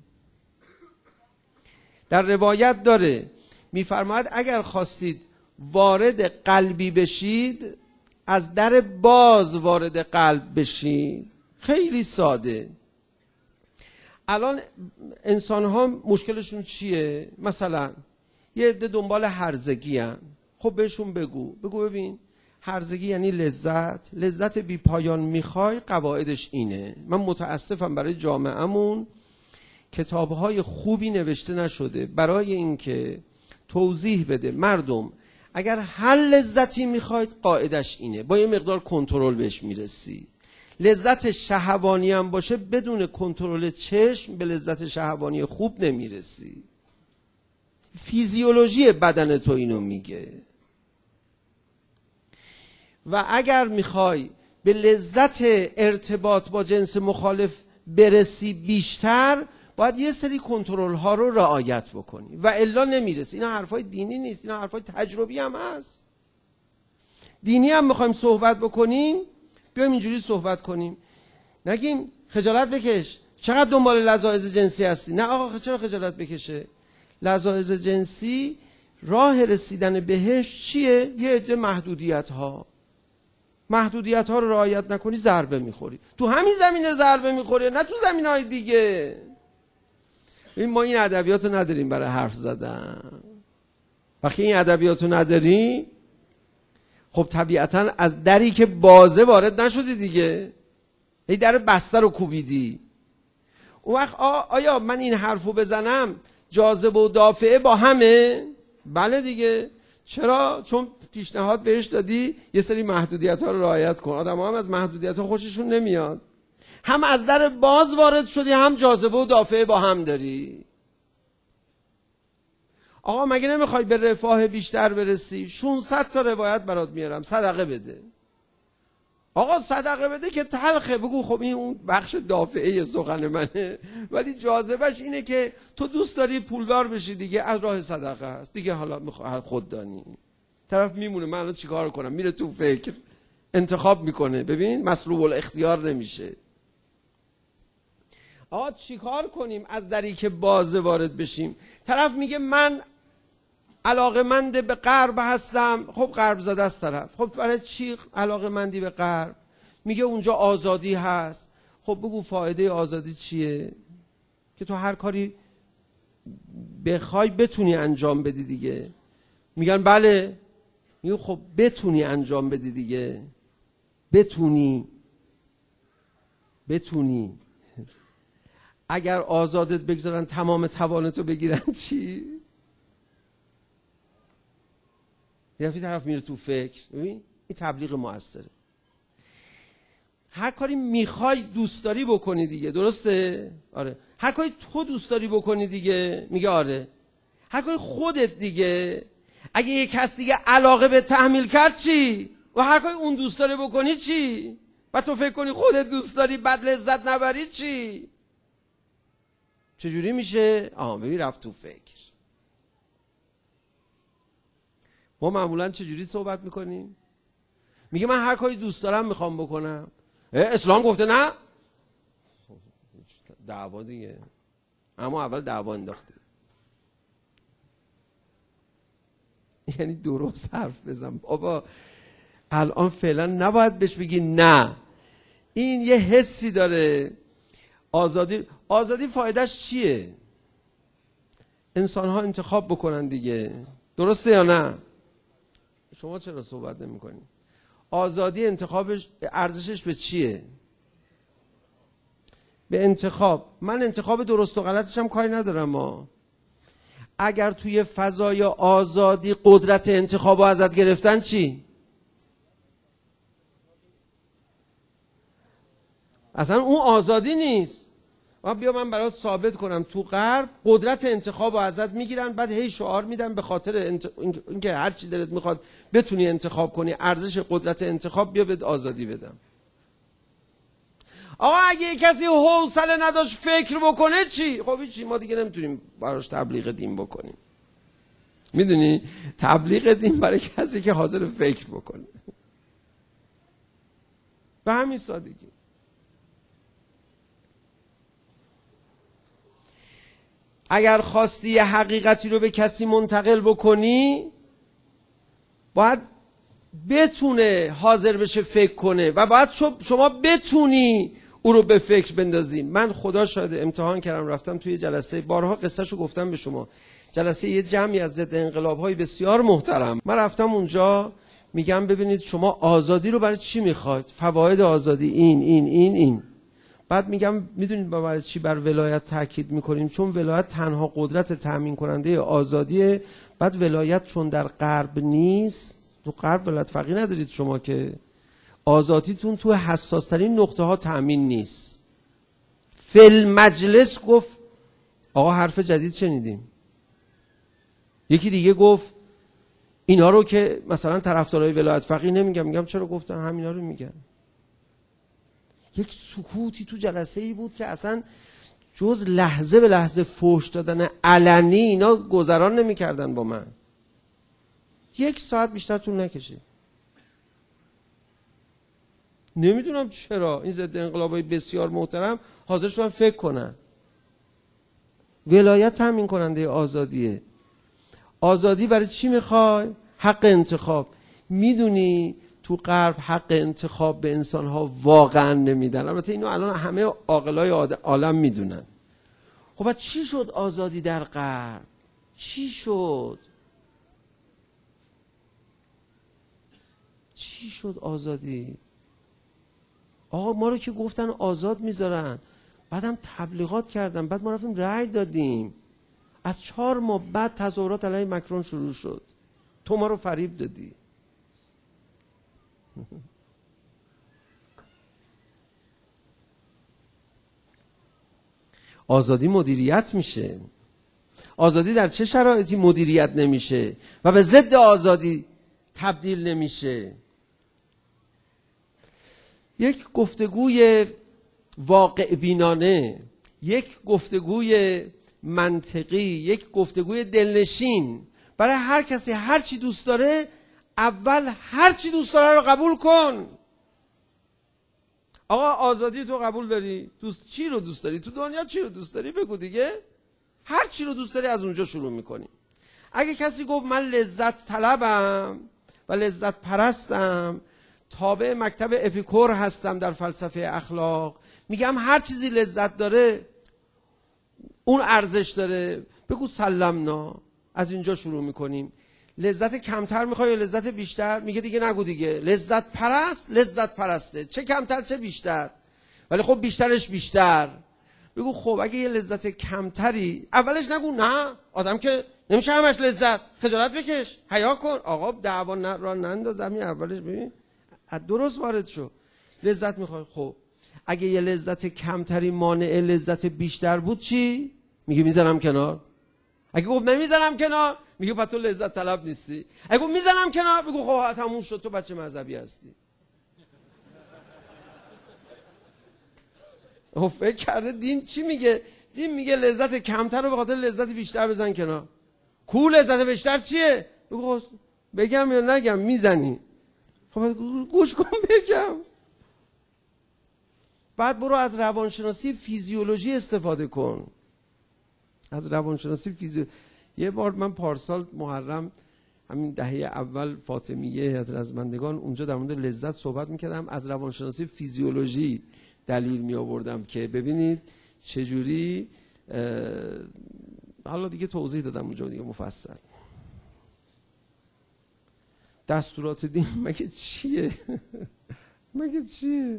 در روایت داره میفرماید اگر خواستید وارد قلبی بشید از در باز وارد قلب بشید. خیلی ساده. الان انسان ها مشکلشون چیه؟ مثلا یه عده دنبال هرزگی هن. خب بهشون بگو ببین هرزگی یعنی لذت بی پایان میخوای، قواعدش اینه. من متاسفم برای جامعهمون کتابهای خوبی نوشته نشده برای اینکه توضیح بده مردم اگر هر لذتی میخواید قاعدش اینه، با یه مقدار کنترل بهش میرسی. لذت شهوانی هم باشه بدون کنترل چشم به لذت شهوانی خوب نمیرسی. فیزیولوژی بدن تو اینو میگه. و اگر میخوای به لذت ارتباط با جنس مخالف برسی بیشتر، باید یه سری کنترل ها رو رعایت بکنی و الا نمیرسی. اینا حرفای دینی نیست، اینا حرفای تجربی هم هست. دینی هم میخوایم صحبت بکنیم بیایم اینجوری صحبت کنیم، نگیم خجالت بکش چقدر دنبال لذاذ جنسی هستی. نه آقا چرا خجالت بکشه؟ لذاذ جنسی راه رسیدن بهش چیه؟ یه عده محدودیت ها رو رعایت نکنی ضربه میخوری. تو همین زمینه ضربه میخوری، نه تو زمینهای دیگه. ما این ادبیاتو نداریم برای حرف زدن. وقتی این ادبیاتو نداری، خب طبیعتا از دری که بازه وارد نشدی دیگه، هی در بسته رو کوبیدی. اون وقت آیا من این حرفو بزنم جاذبه و دافعه با همه؟ بله دیگه. چرا؟ چون پیشنهاد بهش دادی یه سری محدودیت ها رو رعایت کن. آدم ها هم از محدودیت ها خوششون نمیاد. هم از در باز وارد شدی، هم جاذبه و دافعه با هم داری. آقا مگه نمیخوای به رفاه بیشتر برسی؟ 600 تا روایت برات میارم، صدقه بده. آقا صدقه بده که تلخه، بگو خب این اون بخش دافعه سخن منه، ولی جاذبهش اینه که تو دوست داری پولدار بشی دیگه، از راه صدقه است دیگه. حالا میخوای خوددانی، طرف میمونه من الان چیکار کنم، میره تو فکر، انتخاب میکنه. ببین مسلوب الاختیار نمیشه. آقا چیکار کنیم از دری که بازه وارد بشیم؟ طرف میگه من علاقه‌مند به غرب هستم. خب غرب زده است طرف. خب برای چی علاقه‌مندی به غرب؟ میگه اونجا آزادی هست. خب بگو فایده آزادی چیه؟ که تو هر کاری بخوای بتونی انجام بدی دیگه. میگن بله. میگه خب بتونی انجام بدی دیگه. بتونی. اگر آزادت بگذارن تمام توانتو بگیرن چی؟ یه طرف میره تو فکر. ببین این تبلیغ موثره. هر کاری میخوای دوست داری بکنی دیگه، درسته؟ آره. هر کاری تو دوست داری بکنی دیگه، میگه آره. هر کاری خودت دیگه. اگه یک کس دیگه علاقه به تحمیل کرد چی؟ و هر کاری اون دوست داره بکنی چی؟ و تو فکر کنی خودت دوست داری بعد لذت نبری چی؟ چجوری میشه؟ ببین رفت تو فکر. ما معمولا چجوری صحبت میکنیم؟ میگه من هر کاری دوست دارم میخوام بکنم. اسلام گفته نه؟ دعوا دیگه. اما اول دعوا انداخته. یعنی درست حرف بزن بابا. الان فعلا نباید بهش بگی نه. این یه حسی داره. آزادی فایدهش چیه؟ انسان ها انتخاب بکنن دیگه، درسته یا نه؟ شما چرا صحبت نمی کنی؟ آزادی انتخابش ارزشش به چیه؟ به انتخاب. من انتخاب درست و غلطش هم کاری ندارم. اگر توی فضای آزادی قدرت انتخاب رو ازت گرفتن چی؟ اصلا اون آزادی نیست. بیا من برات ثابت کنم تو غرب قدرت انتخاب رو ازت میگیرن، بعد هی شعار میدن به خاطر اینکه هر چی دلت میخواد بتونی انتخاب کنی، ارزش قدرت انتخاب، بیا بهت آزادی بدم. آقا اگه کسی حوصله نداشت فکر بکنه چی؟ خب چی؟ ما دیگه نمیتونیم براش تبلیغ دین بکنیم. میدونی تبلیغ دین برای کسی که حاضر فکر بکنه. به همین سادگی. اگر خواستی یه حقیقتی رو به کسی منتقل بکنی، باید بتونه حاضر بشه فکر کنه و باید شما بتونی او رو به فکر بندازی. من خدا شاهده امتحان کردم، رفتم توی جلسه، بارها قصهشو گفتم به شما، جلسه یه جمعی از ضد انقلاب‌های بسیار محترم. من رفتم اونجا، میگم ببینید شما آزادی رو برای چی میخواید؟ فواید آزادی این. بعد میگم میدونید برای چی بر ولایت تاکید میکنیم؟ چون ولایت تنها قدرت تامین کننده آزادیه. بعد ولایت چون در غرب نیست، تو غرب ولایت فقیه ندارید شما که، آزادیتون تو حساس ترین نقطه ها تامین نیست. فل مجلس گفت آقا حرف جدید شنیدیم. یکی دیگه گفت اینا رو که مثلا طرفدارای ولایت فقیه نمیگم. میگم چرا گفتن؟ همینا رو میگن. یک سکوتی تو جلسه ای بود که اصلا جز لحظه به لحظه فحش دادن علنی اینا گذران نمی‌کردن با من. 1 ساعت بیشتر طول نکشید. نمیدونم چرا این ضد انقلابای بسیار محترم حاضر شدن فکر کنن. ولایت تامین کننده آزادیه. آزادی برای چی میخوای؟ حق انتخاب. میدونی تو غرب حق انتخاب به انسانها واقعا نمیدن. البته اینو الان همه عاقلای عالم میدونن. خب چی شد آزادی در غرب؟ چی شد؟ چی شد آزادی؟ آقا ما رو که گفتن آزاد میذارن، بعدم تبلیغات کردن، بعد ما رفتیم رأی دادیم. از 4 ماه بعد تظاهرات علیه مکرون شروع شد. تو ما رو فریب دادی. آزادی مدیریت میشه. آزادی در چه شرایطی مدیریت نمیشه و به ضد آزادی تبدیل نمیشه؟ یک گفتگوی واقع بینانه، یک گفتگوی منطقی، یک گفتگوی دلنشین برای هر کسی هر چی دوست داره، اول هر چی دوست داره رو قبول کن. آقا آزادی تو قبول داری؟ چی رو دوست داری؟ تو دنیا چی رو دوست داری؟ بگو دیگه. هر چی رو دوست داری از اونجا شروع میکنیم. اگه کسی گفت من لذت طلبم و لذت پرستم، تابع مکتب اپیکور هستم در فلسفه اخلاق، میگم هر چیزی لذت داره اون ارزش داره، بگو سلمنا. از اینجا شروع میکنیم. لذت کمتر میخوای یا لذت بیشتر؟ میگه دیگه نگو دیگه. لذت پرست لذت پرسته، چه کمتر چه بیشتر، ولی خب بیشترش بیشتر. بگو خب اگه یه لذت کمتری، اولش نگو نه آدم که نمیشه همش لذت، خجالت بکش، حیا کن. آقا دعوا را ننداز، همین اولش ببین درست وارد شو. لذت میخوای، خب اگه یه لذت کمتری مانع لذت بیشتر بود چی؟ میگه میذارم کنار. اگه گفت نمیذارم کنار، میگه پس تو لذت طلب نیستی. اگه گفت میذارم کنار، بگو خب تموم شد، تو بچه مذهبی هستی. خب فکر کرده دین چی میگه؟ دین میگه لذت کمتر رو به خاطر لذت بیشتر بزن کنار. کو لذت بیشتر چیه؟ بگو بگم یا نگم؟ میزنی. خب گوش کن بگم. بعد برو از روانشناسی فیزیولوژی استفاده کن. از روانشناسی یه بار من پارسال محرم همین دهه اول فاطمیه حضرتمندگان اونجا در مورد لذت صحبت میکردم، از روانشناسی فیزیولوژی دلیل می آوردم که ببینید چجوری. حالا دیگه توضیح دادم اونجا دیگه مفصل. دستورات دین مگه چیه؟ مگه چیه؟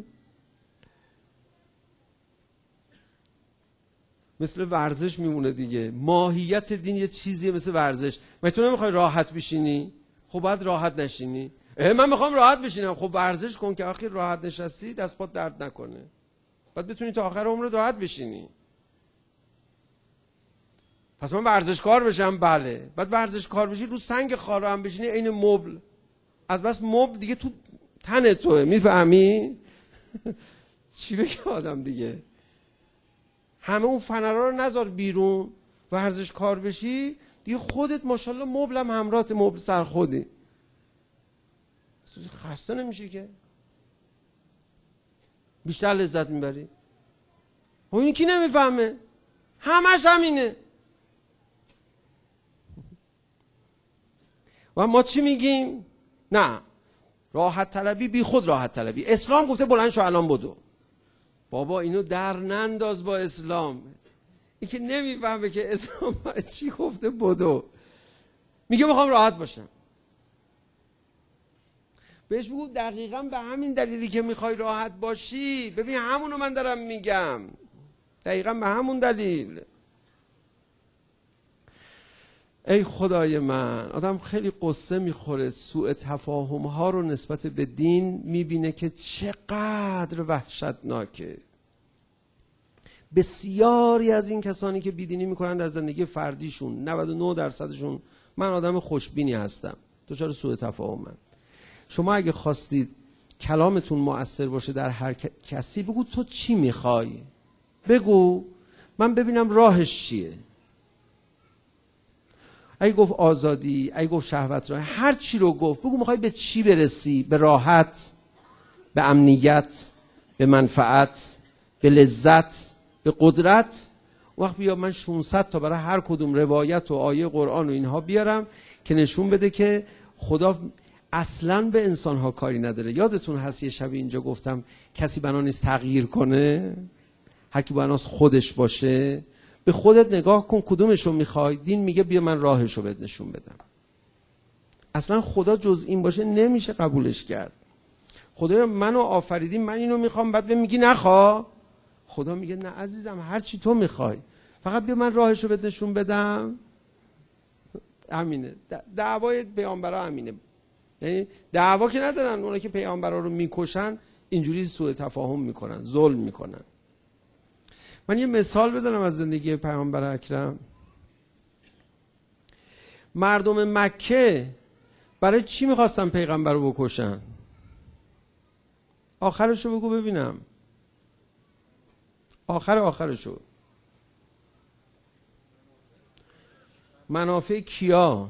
مثل ورزش میمونه دیگه. ماهیت دین یه چیزیه مثل ورزش. مگه تو نمیخوای راحت بشینی؟ خب باید راحت نشینی. من میخوام راحت بشینم. خب ورزش کن که آخر راحت نشستی دست پات درد نکنه، بعد بتونی تا آخر عمرت راحت بشینی. پس من ورزشکار بشم؟ بله. بعد ورزشکار بشی رو سنگ خارا هم بشینی عین مبل، از بس مبل دیگه تو تن توه. میفهمی؟ چی بگه آدم دیگه؟ همه اون فنرها رو نذار بیرون، ورزشکار بشی دیگه خودت ماشاءالله مبل هم همراهت، مبل سر خودی، خسته نمیشه که؟ بیشتر لذت میبری. و این کی نمیفهمه؟ همش همینه. و ما چی میگیم؟ نه راحت طلبی بی خود راحت طلبی. اسلام گفته بلند شو الان بدو. بابا اینو در ننداز با اسلام. این که نمیفهمه که اسلام چی گفته بدو. میگه میخوام راحت باشم. بهش بگو دقیقاً به همین دلیلی که میخوای راحت باشی، ببین همونو من دارم میگم، دقیقاً به همون دلیل. ای خدای من، آدم خیلی قصه میخوره سوء تفاهم ها رو نسبت به دین میبینه که چقدر وحشتناکه. بسیاری از این کسانی که بیدینی میکنن در زندگی فردیشون، 99%شون، من آدم خوشبینی هستم، دچار سوء تفاهمم. شما اگه خواستید کلامتون مؤثر باشه در هر کسی، بگو تو چی میخوای، بگو من ببینم راهش چیه. اگه گفت آزادی، اگه گفت شهوت راه، هر چی رو گفت، بگو میخوای به چی برسی؟ به راحت، به امنیت، به منفعت، به لذت، به قدرت. وقت بیا من 600 تا برای هر کدوم روایت و آیه قرآن و اینها بیارم که نشون بده که خدا اصلاً به انسان‌ها کاری نداره. یادتون هست یه شب اینجا گفتم کسی بنا نیست تغییر کنه، هر کی بناست خودش باشه. به خودت نگاه کن کدومشو میخوای. دین میگه بیا من راهشو بهت نشون بدم. اصلا خدا جز این باشه نمیشه قبولش کرد. خدایا منو آفریدی، من اینو میخوام، بعد به میگی نخوا. خدا میگه نه عزیزم، هر چی تو میخوای، فقط بیا من راهشو بهت نشون بدم. همینه دعوای پیامبرا، همینه. یعنی دعوا که ندارن، اونا که پیامبرا رو میکشن اینجوری سوء تفاهم میکنن، ظلم میکنن. من یه مثال بزنم از زندگی پیامبر اکرم. مردم مکه برای چی میخواستن پیغمبر رو بکشن؟ آخرشو بگو ببینم. آخرشو. منافع کیا؟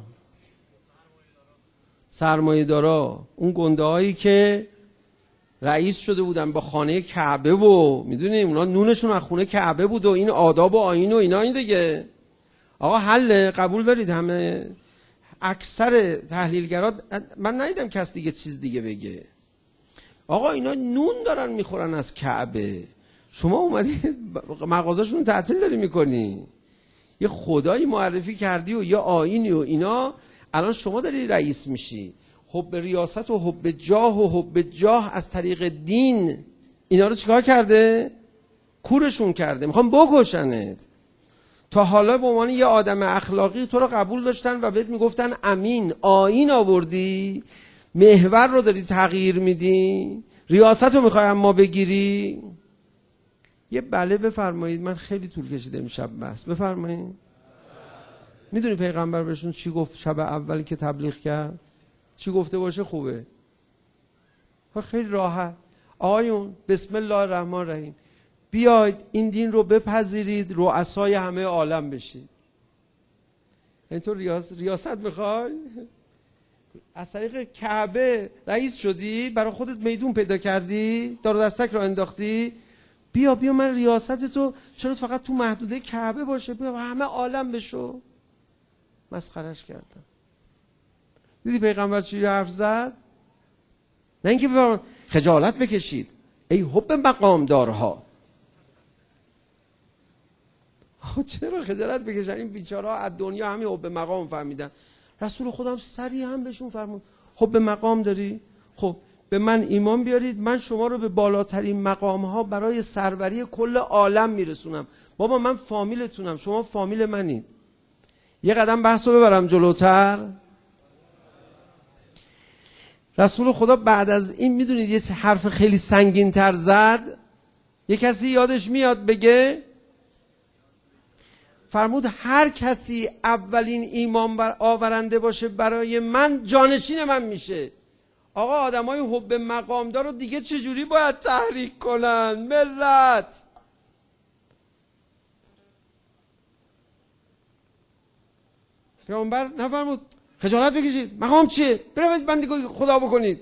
سرمایه دارا، اون گنده هایی که رئیس شده بودن با خانه کعبه و میدونیم اونا نونشون از خونه کعبه بود و این آداب و آیین و اینا. این دیگه آقا حل قبول دارید همه؟ اکثر تحلیلگرا، من ندیدم کس دیگه چیز دیگه بگه. آقا اینا نون دارن میخورن از کعبه، شما اومدی مغازه‌شون تعطیل داری میکنی، یه خدایی معرفی کردی و یه آیینی و اینا، الان شما داری رئیس میشی. حب ریاست و حب جاه از طریق دین اینا رو چیکار کرده؟ کورشون کرده، میخوام بکشنت. تا حالا به عنوان یه آدم اخلاقی تو رو قبول داشتن و بهت میگفتن امین، آیین آوردی، محور رو داری تغییر میدی، ریاست رو میخوای اما بگیری. یه بله بفرمایید، من خیلی طول کشیده امشب بس. بفرمایید. میدونی پیغمبر بهشون چی گفت شب اولی که تبلیغ کرد؟ چی گفته باشه خوبه؟ خیلی راحت. آقایون بسم الله الرحمن الرحیم، بیاید این دین رو بپذیرید، رؤسای همه عالم بشید. این تو ریاست میخوای؟ از طریق کعبه رئیس شدی، برای خودت میدون پیدا کردی، دار و دستک رو انداختی، بیا من ریاست تو، چرا فقط تو محدوده کعبه باشه، بیا همه عالم بشو. مسخرش کردم. دیدی پیغمبر چی حرف زد؟ نه اینکه بفرمان خجالت بکشید ای حب مقام دارها. چرا خجالت بکشن؟ این بیچاره ها از دنیا همین حب مقام فهمیدن. رسول خدا سریع هم بهشون فرمود حب مقام داری؟ خب به من ایمان بیارید، من شما رو به بالاترین مقام ها برای سروری کل عالم میرسونم. بابا من فامیلتونم، شما فامیل منید. یه قدم بحث رو ببرم جلوتر. رسول خدا بعد از این میدونید یه حرف خیلی سنگین تر زد. یه کسی یادش میاد بگه؟ فرمود هر کسی اولین ایمان آورنده باشه برای من، جانشین من میشه. آقا آدمای حب مقامدار رو دیگه چجوری باید تحریک کنن ملت؟ پیامبر نفرمود خجالت بکشید، مقام چیه؟ برید بندگی خدا بکنید.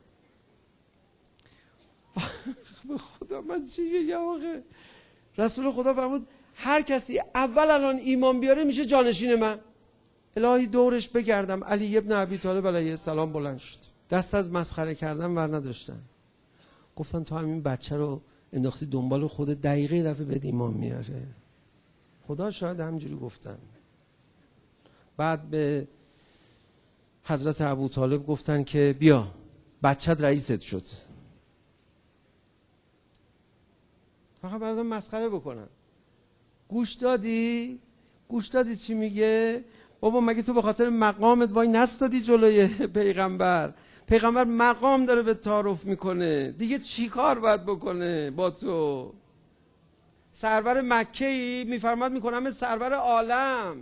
خدا من چی بگم آخه؟ رسول خدا فرمود هر کسی اول الان ایمان بیاره میشه جانشین من. الهی دورش بگردم. علی ابن ابی طالب علیه السلام بلند شد، دست از مسخره کردن ور نداشتن. گفتن تو همین بچه رو انداختی دنبال خود، دقیقه دفعه بهت ایمان میاره. خدا شاید همینجوری گفتن. بعد به حضرت ابو طالب گفتن که بیا بچت رئیست شد. فقط بعدا مسخره بکنن. گوش دادی چی میگه؟ بابا مگه تو به خاطر مقامت وای نستادی جلوی پیغمبر؟ پیغمبر مقام داره به تعارف میکنه، دیگه چی کار باید بکنه با تو؟ سرور مکه‌ای میفرماد میکنم سرور عالم.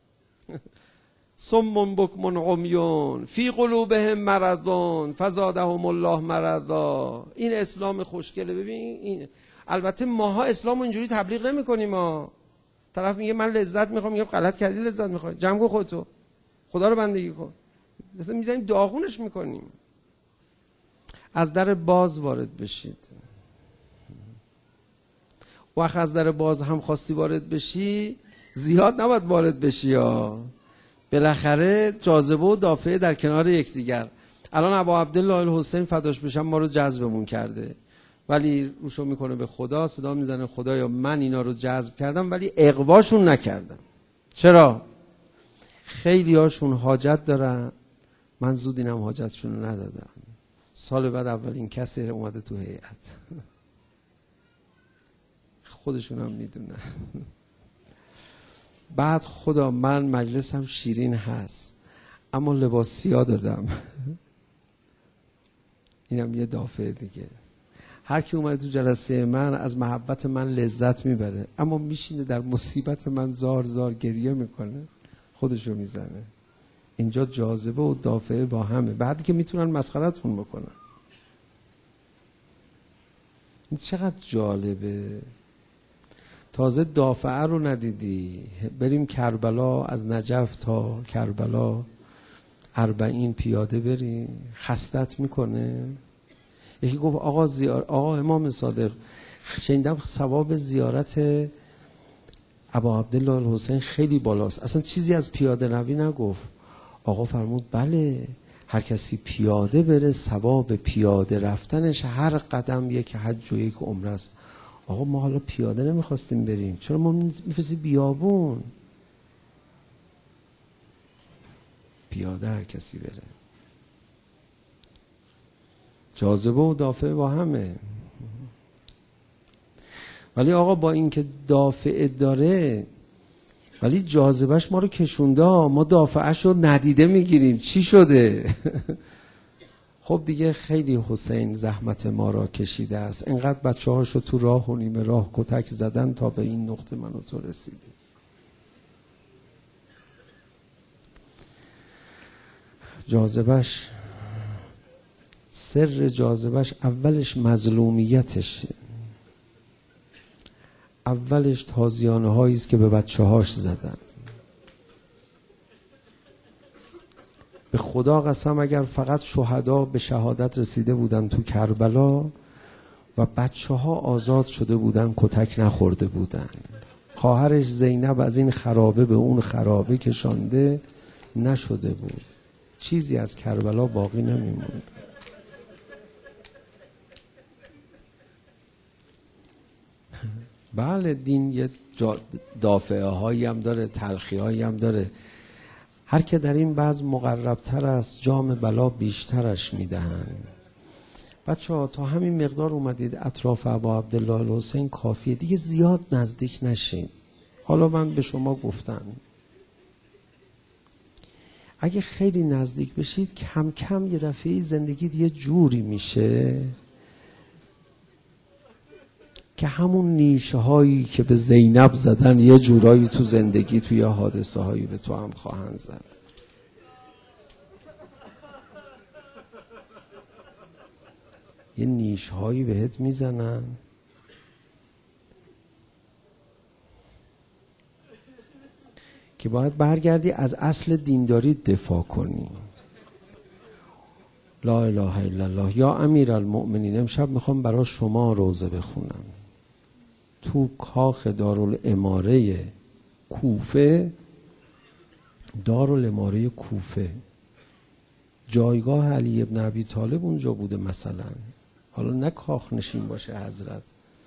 صم بکم عمیون فی قلوبهم مرض فزادهم الله مرضا. این اسلام خوشگله. ببین این البته ماها اسلام اینجوری تبلیغ نمی‌کنیم. ما طرف میگه من لذت میخوام، میگم غلط کردی لذت میخوای، جمع کن خودتو، خدا رو بندگی کن. مثلا میذاریم داغونش میکنیم. از در باز وارد بشید. وقت از در باز هم خواستی وارد بشی، زیاد نباید وارد بشی ها. بالاخره جاذبه و دافعه در کنار یکدیگر. الان ابا عبدالله الحسین فداش بشم ما رو جذبمون کرده، ولی روشو میکنه به خدا، صدا میزنه خدایا من اینا رو جذب کردم ولی اغواشون نکردم. چرا؟ خیلی هاشون حاجت دارن، من زود اینم حاجتشون رو ندادم. سال بعد اولین کسی اومده تو هیئت. خودشون هم میدونن. بعد خدا من مجلسم شیرین هست اما لباس سیاه دادم. اینم یه دافعه دیگه. هر کی اومده تو جلسه من از محبت من لذت میبره اما میشینه در مصیبت من زار زار گریه میکنه، خودشو میزنه. اینجا جاذبه و دافعه با همه. بعدی که میتونن مسخرتون بکنن. این چقدر جالبه. تازه دافعه رو ندیدی. بریم کربلا، از نجف تا کربلا 40 پیاده بریم، خستت میکنه. یکی گفت آقا امام صادق شنیدم ثواب زیارت ابا عبدالله الحسین خیلی بالاست، اصلا چیزی از پیاده روی نگفت. آقا فرمود بله، هر کسی پیاده بره ثواب پیاده رفتنش هر قدم یک حج و یک عمره است. آقا ما حالا پیاده نمیخواستیم بریم، چرا ما میفرستیم بیابون؟ پیاده هر کسی بره. جاذبه و دافعه با همه. ولی آقا با اینکه دافعه داره ولی جاذبهش ما رو کشونده، ما دافعهش رو ندیده میگیریم. چی شده؟ خب دیگه خیلی حسین زحمت ما را کشیده است، اینقدر بچه هاشو تو راه و نیمه راه کتک زدن تا به این نقطه من و تو رسیدیم. جاذبهش، سر جاذبهش اولش مظلومیتشه، اولش تازیانه هایی است که به بچه هاش زدن. به خدا قسم اگر فقط شهدا به شهادت رسیده بودن تو کربلا و بچه ها آزاد شده بودن کتک نخورده بودن، خواهرش زینب از این خرابه به اون خرابه کشانده نشده بود، چیزی از کربلا باقی نمیموند. بله دین یه دافعه هایی هم داره، تلخی هایی هم داره. هر که در این بعض مقربتر است جام بلا بیشترش میدهن. بچه ها تا همین مقدار اومدید اطراف ابا عبدالله الحسین کافیه دیگه، زیاد نزدیک نشین. حالا من به شما گفتم اگه خیلی نزدیک بشید کم کم یه دفعه زندگی یه جوری میشه که همون نیشه هایی که به زینب زدن یه جورایی تو زندگی توی حادثه هایی به تو هم خواهند زد. یه نیش هایی بهت میزنن که باید برگردی از اصل دینداری دفاع کنی. لا اله الا الله. یا امیرالمؤمنین، امشب میخوام برای شما روزه بخونم. تو کاخ دارالاماره کوفه، دارالاماره کوفه جایگاه علی ابن ابی طالب اونجا بوده مثلا. حالا نه کاخ نشین باشه حضرت،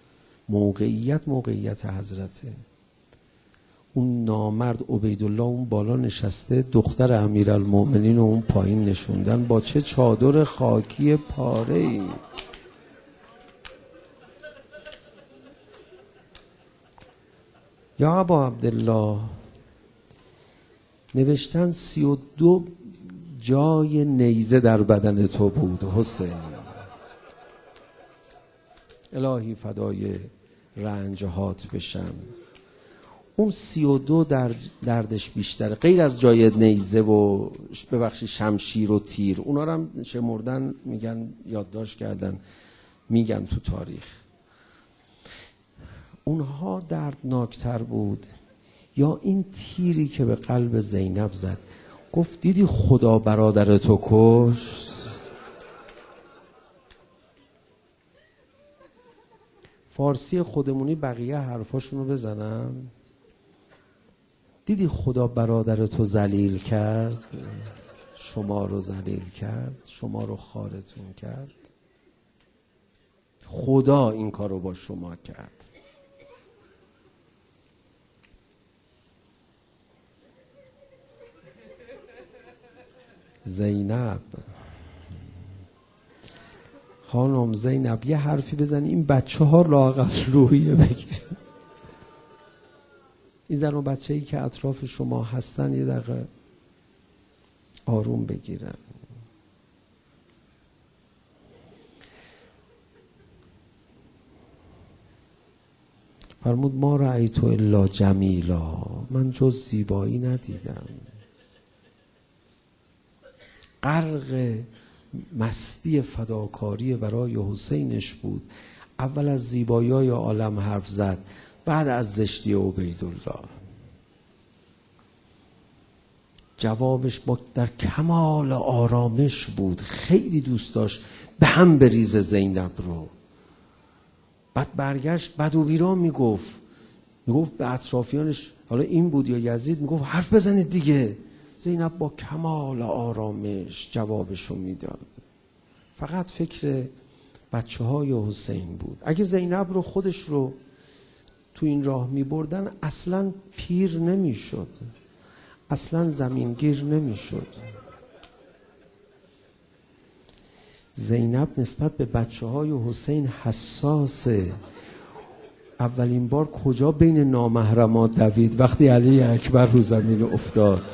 موقعیت حضرته. اون نامرد عبیدالله اون بالا نشسته، دختر امیرالمؤمنین اون پایین نشوندن با چه چادر خاکی پاره‌ای. یا ابا عبدالله نوشتن 32 جای نیزه در بدن تو بود حسین. الهی فدای رنجهات بشم. اون 32 دردش بیشتره، غیر از جای نیزه و ببخشید شمشیر و تیر، اونا رو هم شمردن میگن یادداشت کردن میگن تو تاریخ. اونها دردناکتر بود یا این تیری که به قلب زینب زد؟ گفت دیدی خدا برادر تو کشت؟ فارسی خودمونی بقیه حرفاشونو بزنم. دیدی خدا برادر تو ذلیل کرد، شما رو ذلیل کرد، شما رو خارتون کرد. خدا این کارو با شما کرد. زینب، خانم زینب یه حرفی بزنی این بچه ها لااقل روحیه بگیرن. این زن و بچه‌ای که اطراف شما هستن یه دقیقه آروم بگیرن. فرمود ما رأیت الا جمیلا، من جز زیبایی ندیدم. غرق مستی فداکاری برای حسینش بود. اول از زیبایی‌های عالم حرف زد، بعد از زشتی عبیدالله. جوابش با در کمال آرامش بود. خیلی دوست داشت به هم بریزه زینب رو. بعد برگشت بد و بیرا میگفت به اطرافیانش، حالا این بود یا یزید، میگفت حرف بزنید دیگه. زینب با کمال آرامش جوابشو میداد. فقط فکر بچه های حسین بود. اگه زینب رو خودش رو تو این راه میبردن اصلا پیر نمیشد، اصلا زمینگیر نمیشد. زینب نسبت به بچه های حسین حساسه. اولین بار کجا بین نامحرمات دوید؟ وقتی علی اکبر رو زمین افتاد.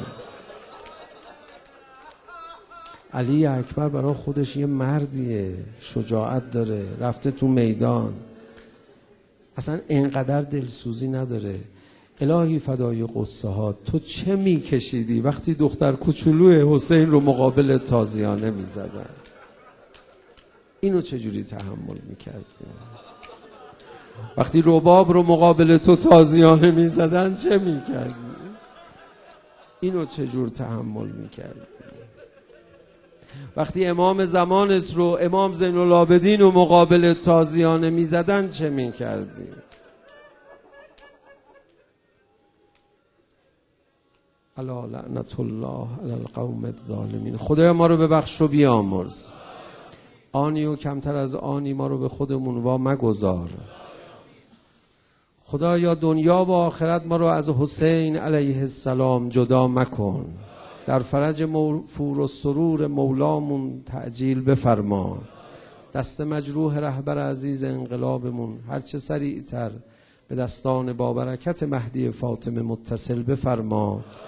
علی اکبر برای خودش یه مردیه، شجاعت داره، رفته تو میدان، اصلا اینقدر دلسوزی نداره. الهی فدای قصه ها، تو چه میکشیدی وقتی دختر کوچولوی حسین رو مقابل تازیانه میزدن؟ اینو چجوری تحمل میکردی؟ وقتی رباب رو مقابل تو تازیانه میزدن چه میکردی؟ اینو چجور تحمل میکردی؟ وقتی امام زمانت رو، امام زین العابدین رو مقابل تازیانه میزدن چه میکردی؟ الا لعنت الله علی القوم الظالمین. خدای ما رو ببخش و بیامرز. آنی و کمتر از آنی ما رو به خودمون وا مگذار. خدایا دنیا و آخرت ما رو از حسین علیه السلام جدا مکن. در فرج فور و سرور مولامون تعجیل بفرما. دست مجروح رهبر عزیز انقلابمون هرچه سریعتر به دستان با برکت مهدی فاطمه متصل بفرما.